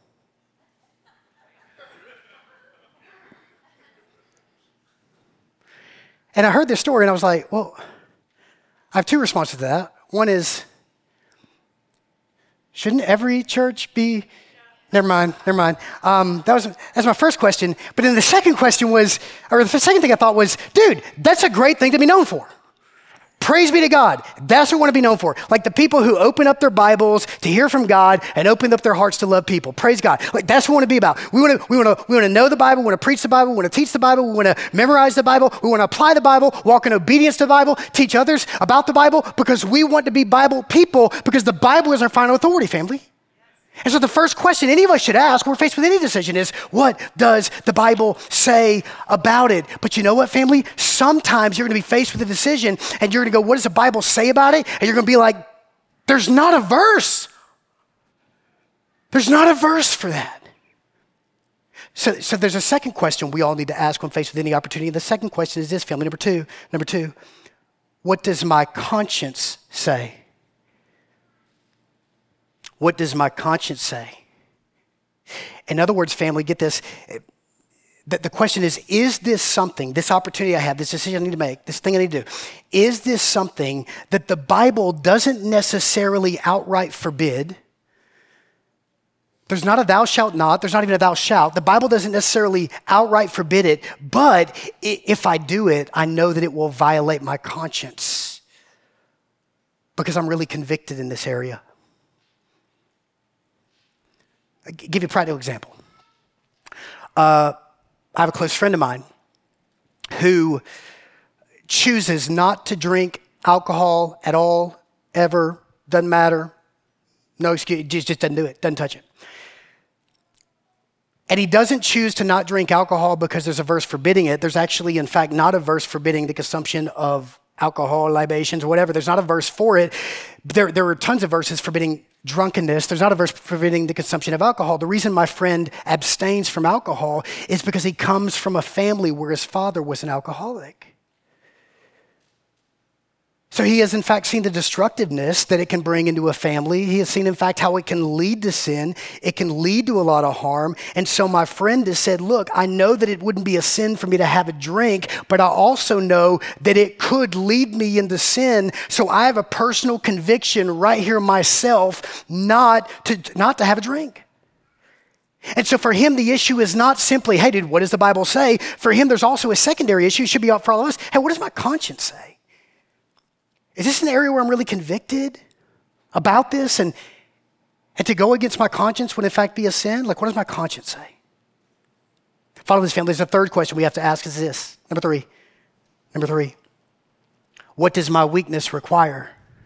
And I heard this story and I was like, well, I have two responses to that. One is, shouldn't every church be, never mind, never mind. Um, that was that's my first question. But then the second question was, or the second thing I thought was, dude, that's a great thing to be known for. Praise be to God. That's what we want to be known for. Like the people who open up their Bibles to hear from God and open up their hearts to love people. Praise God. Like that's what we want to be about. We want to, we want to, we want to know the Bible. We want to preach the Bible. We want to teach the Bible. We want to memorize the Bible. We want to apply the Bible, walk in obedience to the Bible, teach others about the Bible because we want to be Bible people because the Bible is our final authority, family. And so the first question any of us should ask when we're faced with any decision is, what does the Bible say about it? But you know what, family? Sometimes you're going to be faced with a decision and you're going to go, what does the Bible say about it? And you're going to be like, there's not a verse. There's not a verse for that. So, so there's a second question we all need to ask when faced with any opportunity. The second question is this, family. Number two, number two, what does my conscience say? What does my conscience say? In other words, family, get this. The, the question is, is this something, this opportunity I have, this decision I need to make, this thing I need to do, is this something that the Bible doesn't necessarily outright forbid? There's not a thou shalt not. There's not even a thou shalt. The Bible doesn't necessarily outright forbid it, but if I do it, I know that it will violate my conscience because I'm really convicted in this area. I'll give you a practical example. Uh, I have a close friend of mine who chooses not to drink alcohol at all, ever, doesn't matter, no excuse, just, just doesn't do it, doesn't touch it. And he doesn't choose to not drink alcohol because there's a verse forbidding it. There's actually, in fact, not a verse forbidding the consumption of alcohol, libations, or whatever. There's not a verse for it. There, there are tons of verses forbidding drunkenness. There's not a verse forbidding the consumption of alcohol. The reason my friend abstains from alcohol is because he comes from a family where his father was an alcoholic. So he has, in fact, seen the destructiveness that it can bring into a family. He has seen, in fact, how it can lead to sin. It can lead to a lot of harm. And so my friend has said, look, I know that it wouldn't be a sin for me to have a drink, but I also know that it could lead me into sin. So I have a personal conviction right here myself not to, not to have a drink. And so for him, the issue is not simply, hey, dude, what does the Bible say? For him, there's also a secondary issue. It should be out for all of us. Hey, what does my conscience say? Is this an area where I'm really convicted about this and, and to go against my conscience would in fact be a sin? Like, what does my conscience say? Follow this, family. There's a third question we have to ask is this. Number three. Number three. What does my weakness require?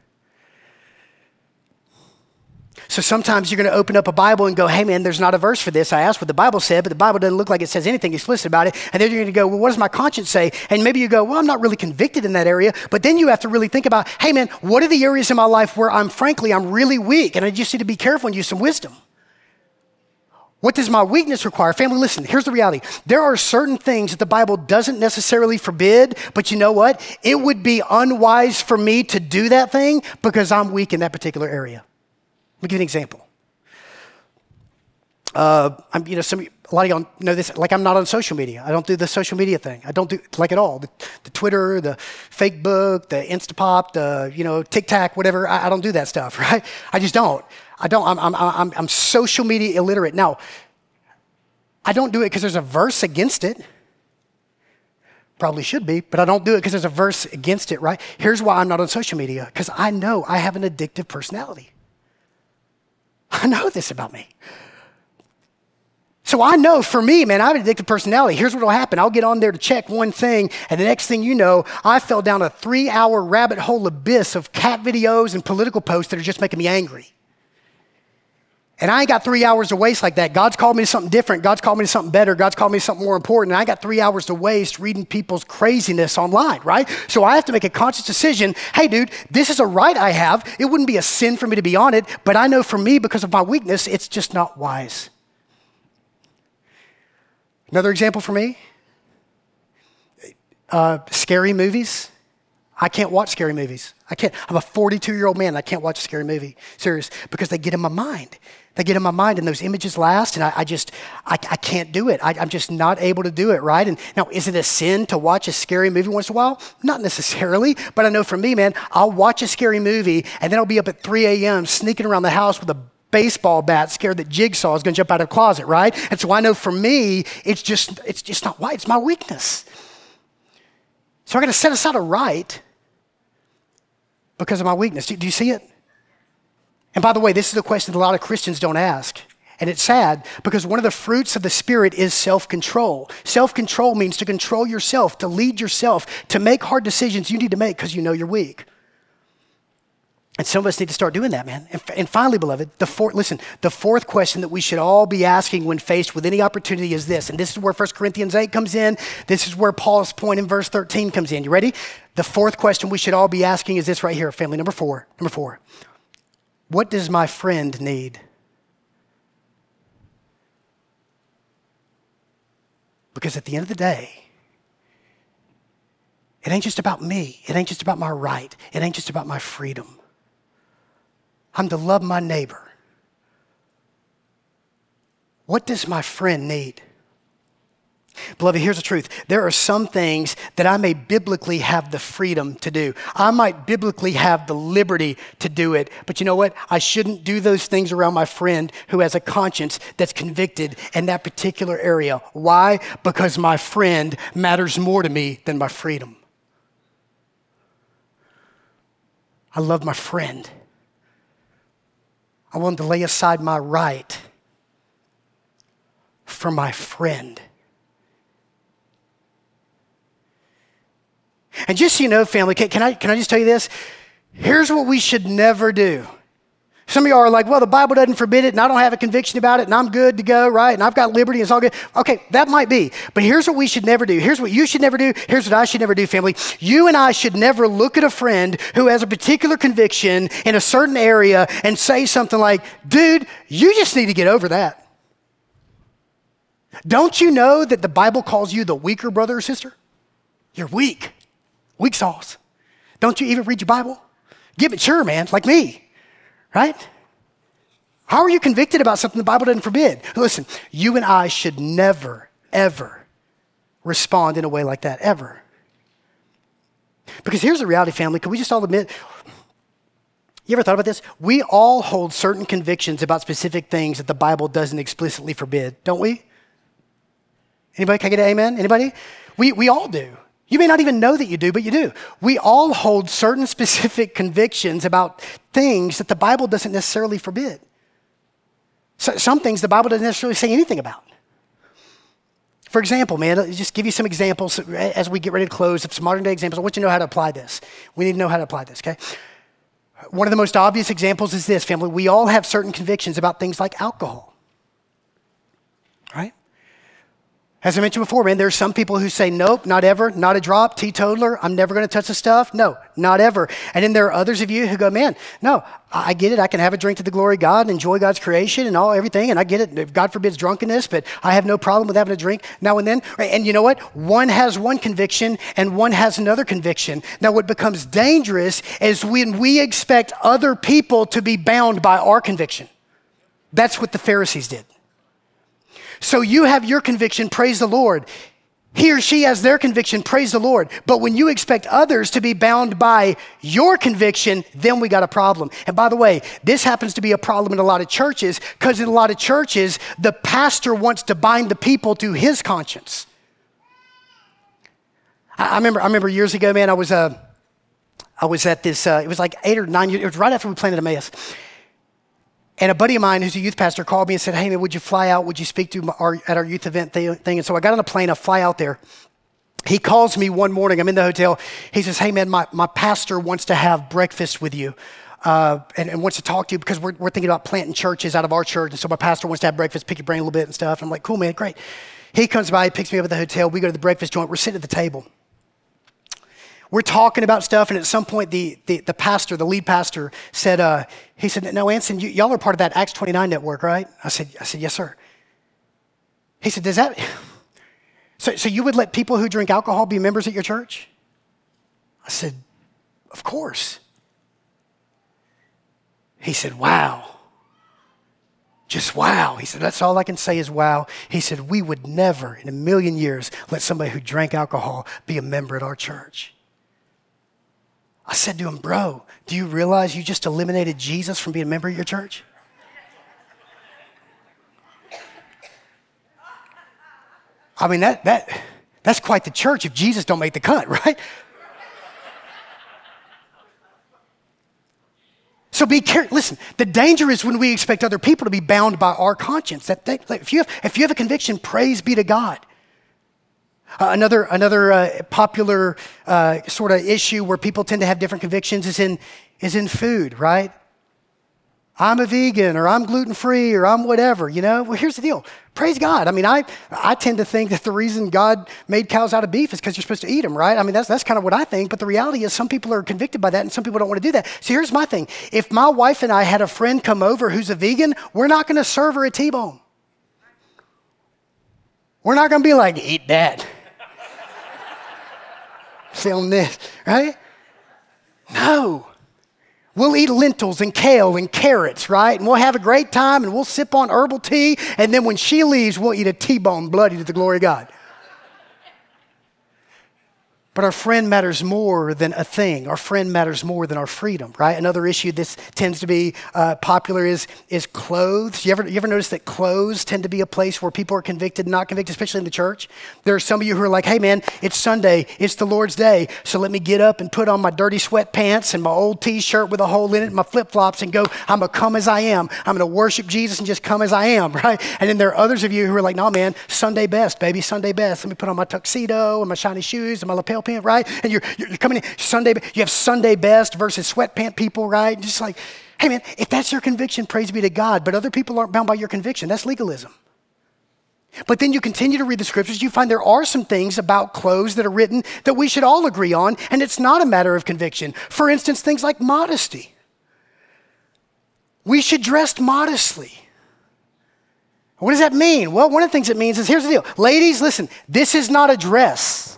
So sometimes you're going to open up a Bible and go, hey man, there's not a verse for this. I asked what the Bible said, but the Bible doesn't look like it says anything explicit about it. And then you're going to go, well, what does my conscience say? And maybe you go, well, I'm not really convicted in that area. But then you have to really think about, hey man, what are the areas in my life where I'm frankly, I'm really weak and I just need to be careful and use some wisdom? What does my weakness require? Family, listen, here's the reality. There are certain things that the Bible doesn't necessarily forbid, but you know what? It would be unwise for me to do that thing because I'm weak in that particular area. Let me give you an example. Uh, I'm, you know, some, a lot of y'all know this, like I'm not on social media. I don't do the social media thing. I don't do, like at all. The, the Twitter, the Facebook, the Instapop, the, you know, TikTok, whatever. I, I don't do that stuff, right? I just don't. I don't, I'm, I'm, I'm, I'm social media illiterate. Now, I don't do it because there's a verse against it. Probably should be, but I don't do it because there's a verse against it, right? Here's why I'm not on social media, because I know I have an addictive personality. I know this about me. So I know for me, man, I have an addictive personality. Here's what will happen. I'll get on there to check one thing, and the next thing you know, I fell down a three-hour rabbit hole abyss of cat videos and political posts that are just making me angry. And I ain't got three hours to waste like that. God's called me to something different. God's called me to something better. God's called me to something more important. And I got three hours to waste reading people's craziness online, right? So I have to make a conscious decision. Hey, dude, this is a right I have. It wouldn't be a sin for me to be on it, but I know for me, because of my weakness, it's just not wise. Another example for me, uh, scary movies. I can't watch scary movies. I can't. I'm a forty-two-year-old man. I can't watch a scary movie, serious, because they get in my mind. They get in my mind, and those images last, and I, I just, I, I can't do it. I, I'm just not able to do it, right? And now, is it a sin to watch a scary movie once in a while? Not necessarily, but I know for me, man, I'll watch a scary movie, and then I'll be up at three a.m. sneaking around the house with a baseball bat, scared that Jigsaw is going to jump out of the closet, right? And so I know for me, it's just, it's just not why. It's my weakness. So I got to set aside a right because of my weakness. Do, do you see it? And by the way, this is a question that a lot of Christians don't ask. And it's sad because one of the fruits of the Spirit is self-control. Self-control means to control yourself, to lead yourself, to make hard decisions you need to make because you know you're weak. And some of us need to start doing that, man. And, and finally, beloved, the fourth, listen, the fourth question that we should all be asking when faced with any opportunity is this. And this is where First Corinthians eight comes in. This is where Paul's point in verse thirteen comes in. You ready? The fourth question we should all be asking is this right here, family. Number four. Number four. What does my friend need? Because at the end of the day, it ain't just about me. It ain't just about my right. It ain't just about my freedom. I'm to love my neighbor. What does my friend need? Beloved, here's the truth. There are some things that I may biblically have the freedom to do. I might biblically have the liberty to do it, but you know what? I shouldn't do those things around my friend who has a conscience that's convicted in that particular area. Why? Because my friend matters more to me than my freedom. I love my friend. I want to lay aside my right for my friend. And just so you know, family, can, can I can I just tell you this? Here's what we should never do. Some of y'all are like, well, the Bible doesn't forbid it, and I don't have a conviction about it, and I'm good to go, right? And I've got liberty, and it's all good. Okay, that might be. But here's what we should never do. Here's what you should never do. Here's what I should never do, family. You and I should never look at a friend who has a particular conviction in a certain area and say something like, dude, you just need to get over that. Don't you know that the Bible calls you the weaker brother or sister? You're weak. Weak sauce. Don't you even read your Bible? Get mature, man, like me. Right? How are you convicted about something the Bible doesn't forbid? Listen, you and I should never, ever respond in a way like that, ever. Because here's the reality, family. Can we just all admit, you ever thought about this? We all hold certain convictions about specific things that the Bible doesn't explicitly forbid, don't we? Anybody? Can I get an amen? Anybody? We, we all do. You may not even know that you do, but you do. We all hold certain specific convictions about things that the Bible doesn't necessarily forbid. So, some things the Bible doesn't necessarily say anything about. For example, man, I'll just give you some examples as we get ready to close of some modern day examples. I want you to know how to apply this. We need to know how to apply this, okay? One of the most obvious examples is this, family. We all have certain convictions about things like alcohol, right? As I mentioned before, man, there's some people who say, nope, not ever, not a drop, teetotaler, I'm never going to touch the stuff. No, not ever. And then there are others of you who go, man, no, I get it. I can have a drink to the glory of God and enjoy God's creation and all everything. And I get it. God forbids drunkenness, but I have no problem with having a drink now and then. And you know what? One has one conviction and one has another conviction. Now, what becomes dangerous is when we expect other people to be bound by our conviction. That's what the Pharisees did. So you have your conviction, praise the Lord. He or she has their conviction, praise the Lord. But when you expect others to be bound by your conviction, then we got a problem. And by the way, this happens to be a problem in a lot of churches because in a lot of churches, the pastor wants to bind the people to his conscience. I, I remember I remember years ago, man, I was, uh, I was at this, uh, it was like eight or nine years, it was right after we planted Emmaus. And a buddy of mine who's a youth pastor called me and said, hey, man, would you fly out? Would you speak to our, at our youth event thing? And so I got on a plane, I fly out there. He calls me one morning, I'm in the hotel. He says, hey, man, my, my pastor wants to have breakfast with you uh, and, and wants to talk to you because we're, we're thinking about planting churches out of our church. And so my pastor wants to have breakfast, pick your brain a little bit and stuff. And I'm like, cool, man, great. He comes by, he picks me up at the hotel. We go to the breakfast joint. We're sitting at the table. We're talking about stuff, and at some point, the the, the pastor, the lead pastor, said, uh, he said, no, Anson, you, y'all are part of that Acts twenty-nine network, right? I said, I said, yes, sir. He said, does that, so, so you would let people who drink alcohol be members at your church? I said, of course. He said, wow. Just wow. He said, that's all I can say is wow. He said, we would never in a million years let somebody who drank alcohol be a member at our church. I said to him, bro, do you realize you just eliminated Jesus from being a member of your church? I mean, that that that's quite the church if Jesus don't make the cut, right? So be careful. Listen, the danger is when we expect other people to be bound by our conscience. That they, like, if you have, if you have a conviction, praise be to God. Uh, another another uh, popular uh, sort of issue where people tend to have different convictions is in is in food, right? I'm a vegan, or I'm gluten-free, or I'm whatever, you know? Well, here's the deal. Praise God. I mean, I I tend to think that the reason God made cows out of beef is because you're supposed to eat them, right? I mean, that's that's kind of what I think, but the reality is some people are convicted by that and some people don't want to do that. So here's my thing. If my wife and I had a friend come over who's a vegan, we're not going to serve her a T-bone. We're not going to be like, eat that. Film this, right? No. We'll eat lentils and kale and carrots, right? And we'll have a great time and we'll sip on herbal tea. And then when she leaves, we'll eat a T-bone bloody to the glory of God. But our friend matters more than a thing. Our friend matters more than our freedom, right? Another issue this tends to be uh, popular is, is clothes. You ever, you ever notice that clothes tend to be a place where people are convicted and not convicted, especially in the church? There are some of you who are like, hey man, it's Sunday, it's the Lord's day, so let me get up and put on my dirty sweatpants and my old t-shirt with a hole in it and my flip-flops and go, I'm going to come as I am. I'm going to worship Jesus and just come as I am, right? And then there are others of you who are like, no man, Sunday best, baby, Sunday best. Let me put on my tuxedo and my shiny shoes and my lapel pin, right? And you're, you're coming in Sunday, you have Sunday best versus sweatpant people, right? Just like, hey man, if that's your conviction, praise be to God. But other people aren't bound by your conviction. That's legalism. But then you continue to read the scriptures, you find there are some things about clothes that are written that we should all agree on, and it's not a matter of conviction. For instance, things like modesty. We should dress modestly. What does that mean? Well, one of the things it means is, here's the deal. Ladies, listen, this is not a dress.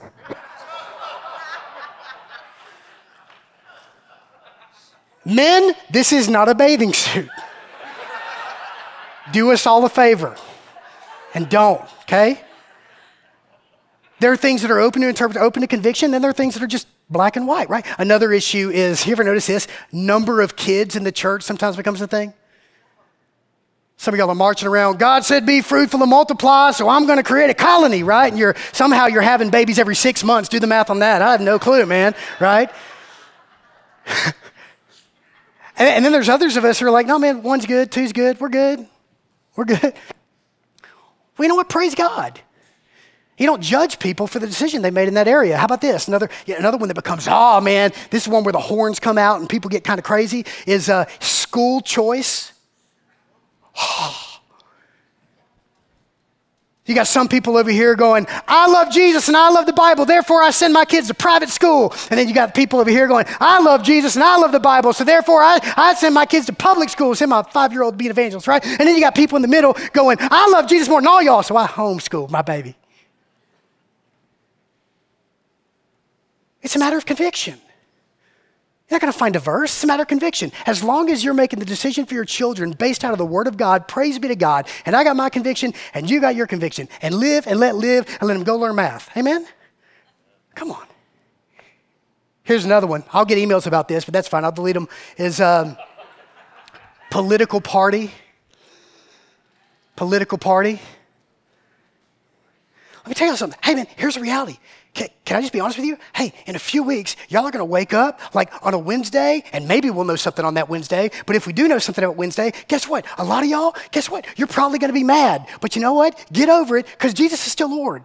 Men, this is not a bathing suit. Do us all a favor and don't, okay? There are things that are open to interpret, open to conviction, then there are things that are just black and white, right? Another issue is, you ever notice this? Number of kids in the church sometimes becomes a thing. Some of y'all are marching around, God said be fruitful and multiply, so I'm going to create a colony, right? And you're somehow you're having babies every six months. Do the math on that. I have no clue, man, right? and, and then there's others of us who are like, no, man, one's good, two's good, we're good, we're good. Well, you know what? Praise God. You don't judge people for the decision they made in that area. How about this? Another, yeah, another one that becomes, oh man, this is one where the horns come out and people get kind of crazy, is uh, school choice. You got some people over here going, I love Jesus and I love the Bible, therefore I send my kids to private school. And then you got people over here going, I love Jesus and I love the Bible, so therefore I, I send my kids to public school, send my five-year-old to be an evangelist, right? And then you got people in the middle going, I love Jesus more than all y'all, so I homeschool my baby. It's a matter of conviction. You're not going to find a verse. It's a matter of conviction. As long as you're making the decision for your children based out of the Word of God, praise be to God, and I got my conviction, and you got your conviction, and live and let live, and let them go learn math. Amen? Come on. Here's another one. I'll get emails about this, but that's fine. I'll delete them. Is um, political party. Political party. Let me tell you something. Hey, man, here's the reality. Can, can I just be honest with you? Hey, in a few weeks, y'all are going to wake up like on a Wednesday, and maybe we'll know something on that Wednesday. But if we do know something about Wednesday, guess what? A lot of y'all, guess what? You're probably going to be mad. But you know what? Get over it, because Jesus is still Lord.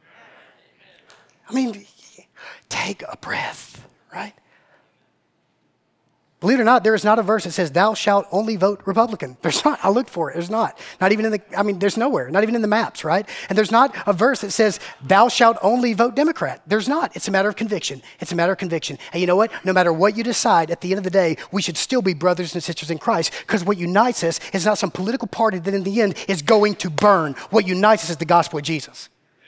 I mean, take a breath, right? Believe it or not, there is not a verse that says, thou shalt only vote Republican. There's not. I looked for it. There's not. Not even in the, I mean, there's nowhere. Not even in the maps, right? And there's not a verse that says, thou shalt only vote Democrat. There's not. It's a matter of conviction. It's a matter of conviction. And you know what? No matter what you decide, at the end of the day, we should still be brothers and sisters in Christ, because what unites us is not some political party that in the end is going to burn. What unites us is the gospel of Jesus.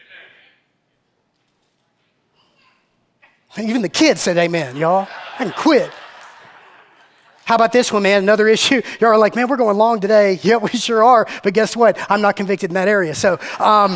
And even the kids said amen, y'all. I can quit. How about this one, man? Another issue. Y'all are like, man, we're going long today. Yeah, we sure are. But guess what? I'm not convicted in that area. So um,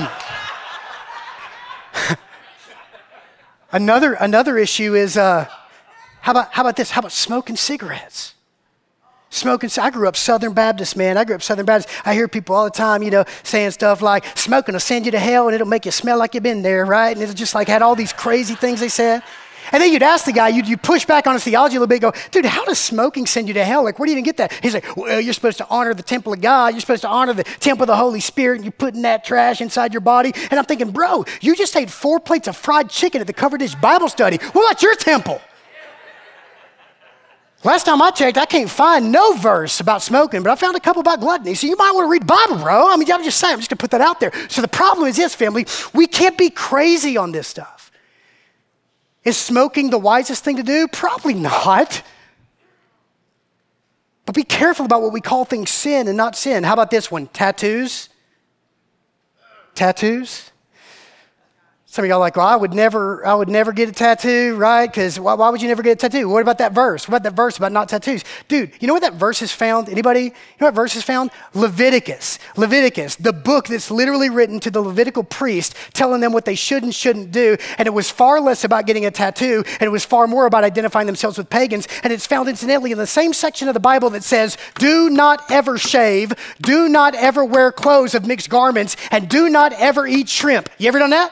another another issue is, uh, how about how about this? How about smoking cigarettes? Smoking. I grew up Southern Baptist, man. I grew up Southern Baptist. I hear people all the time, you know, saying stuff like, smoking will send you to hell and it'll make you smell like you've been there, right? And it's just like had all these crazy things they said. And then you'd ask the guy, you'd, you'd push back on his theology a little bit, go, dude, how does smoking send you to hell? Like, where do you even get that? He's like, well, you're supposed to honor the temple of God. You're supposed to honor the temple of the Holy Spirit, and you're putting that trash inside your body. And I'm thinking, bro, you just ate four plates of fried chicken at the Cover Dish Bible study. What about your temple? Last time I checked, I can't find no verse about smoking, but I found a couple about gluttony. So you might want to read the Bible, bro. I mean, I'm just saying, I'm just going to put that out there. So the problem is this, family, we can't be crazy on this stuff. Is smoking the wisest thing to do? Probably not. But be careful about what we call things sin and not sin. How about this one? Tattoos? Tattoos? Some of y'all are like, well, I would never, I would never get a tattoo, right? Because why, why would you never get a tattoo? What about that verse? What about that verse about not tattoos? Dude, you know where that verse is found? Anybody? You know what verse is found? Leviticus. Leviticus, the book that's literally written to the Levitical priest, telling them what they should and shouldn't do. And it was far less about getting a tattoo, and it was far more about identifying themselves with pagans. And it's found incidentally in the same section of the Bible that says, do not ever shave, do not ever wear clothes of mixed garments, and do not ever eat shrimp. You ever done that?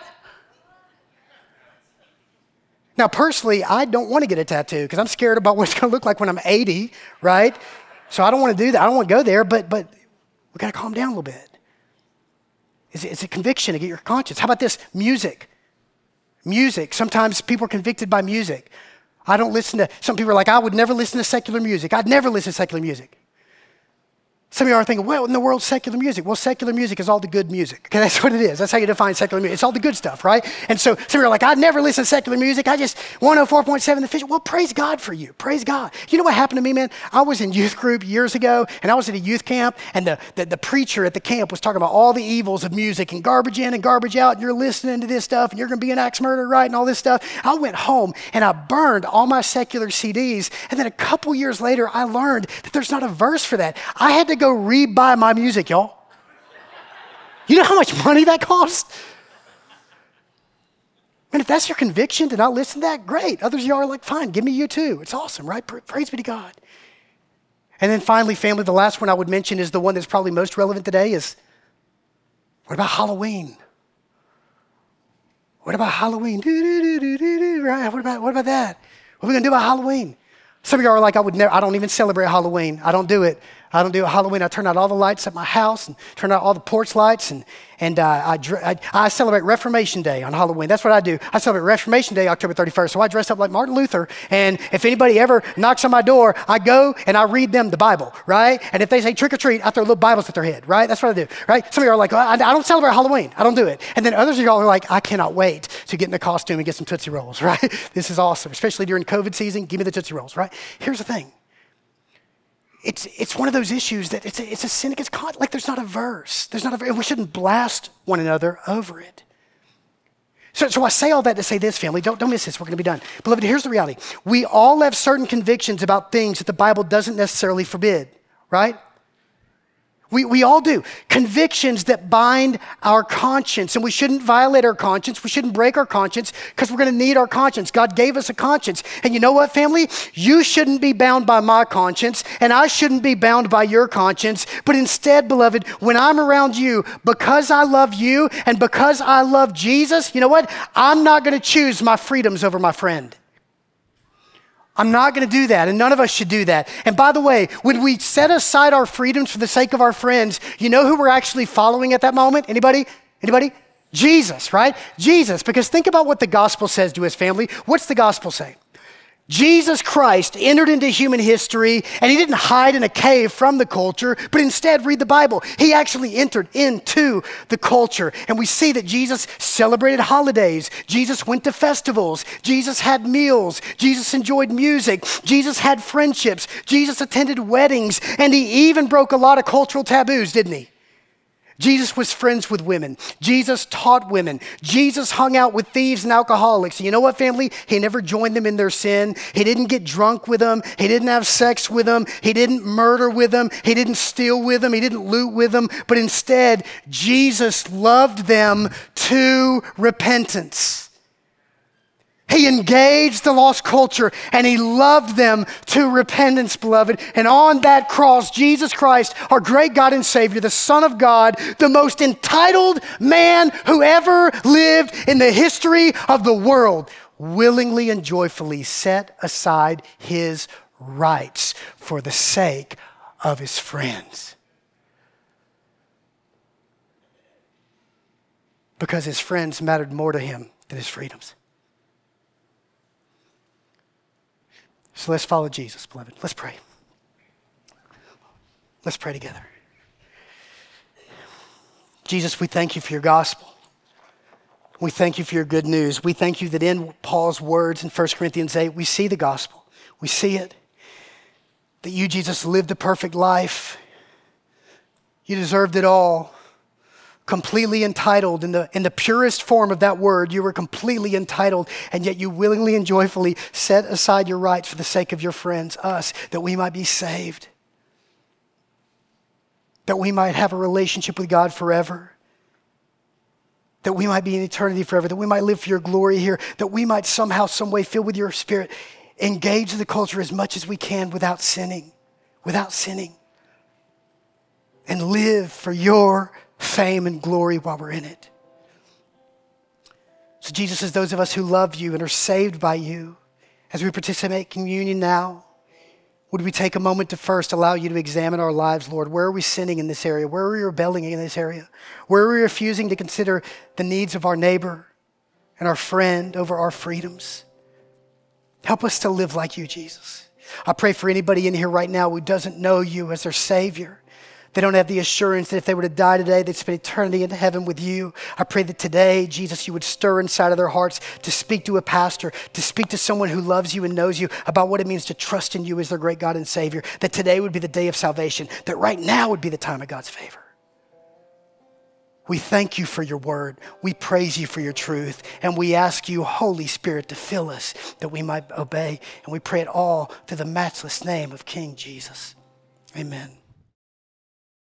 Now, personally, I don't want to get a tattoo because I'm scared about what it's going to look like when I'm eighty, right? So I don't want to do that. I don't want to go there, but but we got to calm down a little bit. It's, it's a conviction to get your conscience. How about this? Music. Music. Sometimes people are convicted by music. I don't listen to, some people are like, I would never listen to secular music. I'd never listen to secular music. Some of you are thinking, well, in the world, secular music. Well, secular music is all the good music. Okay, that's what it is. That's how you define secular music. It's all the good stuff, right? And so some of you are like, I'd never listen to secular music. I just one oh four point seven The Fish. Well, praise God for you. Praise God. You know what happened to me, man? I was in youth group years ago, and I was at a youth camp, and the, the, the preacher at the camp was talking about all the evils of music and garbage in and garbage out, and you're listening to this stuff, and you're going to be an axe murderer, right, and all this stuff. I went home, and I burned all my secular C Ds, and then a couple years later, I learned that there's not a verse for that. I had to go rebuy my music, y'all. You know how much money that costs? And if that's your conviction to not listen to that, great. Others of y'all are like, fine, give me you too. It's awesome, right? Praise be to God. And then finally, family, the last one I would mention is the one that's probably most relevant today is, what about Halloween? What about Halloween? Do, do, do, do, do, right? What about, what about that? What are we going to do about Halloween? Some of y'all are like, I would never, I don't even celebrate Halloween. I don't do it. I don't do Halloween. I turn out all the lights at my house and turn out all the porch lights. And, and uh, I, I, I celebrate Reformation Day on Halloween. That's what I do. I celebrate Reformation Day, October thirty-first. So I dress up like Martin Luther. And if anybody ever knocks on my door, I go and I read them the Bible, right? And if they say trick or treat, I throw little Bibles at their head, right? That's what I do, right? Some of you are like, oh, I, I don't celebrate Halloween. I don't do it. And then others of y'all are like, I cannot wait to get in a costume and get some Tootsie Rolls, right? This is awesome, especially during COVID season. Give me the Tootsie Rolls, right? Here's the thing. It's it's one of those issues that it's a, it's a sin against God. Like there's not a verse. There's not a verse. We shouldn't blast one another over it. So, so I say all that to say this, family. Don't, don't miss this. We're going to be done. Beloved, here's the reality. We all have certain convictions about things that the Bible doesn't necessarily forbid, right? We, we all do. Convictions that bind our conscience, and we shouldn't violate our conscience. We shouldn't break our conscience because we're going to need our conscience. God gave us a conscience. And you know what, family? You shouldn't be bound by my conscience, and I shouldn't be bound by your conscience. But instead, beloved, when I'm around you, because I love you and because I love Jesus, you know what? I'm not going to choose my freedoms over my friend. I'm not going to do that, and none of us should do that. And by the way, when we set aside our freedoms for the sake of our friends, you know who we're actually following at that moment? Anybody? Anybody? Jesus, right? Jesus, because think about what the gospel says to his family. What's the gospel say? Jesus Christ entered into human history, and he didn't hide in a cave from the culture, but instead read the Bible. He actually entered into the culture, and we see that Jesus celebrated holidays. Jesus went to festivals. Jesus had meals. Jesus enjoyed music. Jesus had friendships. Jesus attended weddings, and he even broke a lot of cultural taboos, didn't he? Jesus was friends with women. Jesus taught women. Jesus hung out with thieves and alcoholics. And you know what, family? He never joined them in their sin. He didn't get drunk with them. He didn't have sex with them. He didn't murder with them. He didn't steal with them. He didn't loot with them. But instead, Jesus loved them to repentance. He engaged the lost culture and he loved them to repentance, beloved. And on that cross, Jesus Christ, our great God and Savior, the Son of God, the most entitled man who ever lived in the history of the world, willingly and joyfully set aside his rights for the sake of his friends. Because his friends mattered more to him than his freedoms. So let's follow Jesus, beloved. Let's pray. Let's pray together. Jesus, we thank you for your gospel. We thank you for your good news. We thank you that in Paul's words in First Corinthians eight, we see the gospel. We see it. That you, Jesus, lived a perfect life. You deserved it all. Completely entitled in the, in the purest form of that word. You were completely entitled, and yet you willingly and joyfully set aside your rights for the sake of your friends, us, that we might be saved. That we might have a relationship with God forever. That we might be in eternity forever. That we might live for your glory here. That we might somehow, some way, filled with your spirit, engage the culture as much as we can without sinning. Without sinning. And live for your fame and glory while we're in it. So Jesus, as those of us who love you and are saved by you, as we participate in communion now, would we take a moment to first allow you to examine our lives, Lord? Where are we sinning in this area? Where are we rebelling in this area? Where are we refusing to consider the needs of our neighbor and our friend over our freedoms? Help us to live like you, Jesus. I pray for anybody in here right now who doesn't know you as their Savior. They don't have the assurance that if they were to die today, they'd spend eternity in heaven with you. I pray that today, Jesus, you would stir inside of their hearts to speak to a pastor, to speak to someone who loves you and knows you about what it means to trust in you as their great God and Savior. That today would be the day of salvation. That right now would be the time of God's favor. We thank you for your word. We praise you for your truth. And we ask you, Holy Spirit, to fill us that we might obey. And we pray it all through the matchless name of King Jesus. Amen.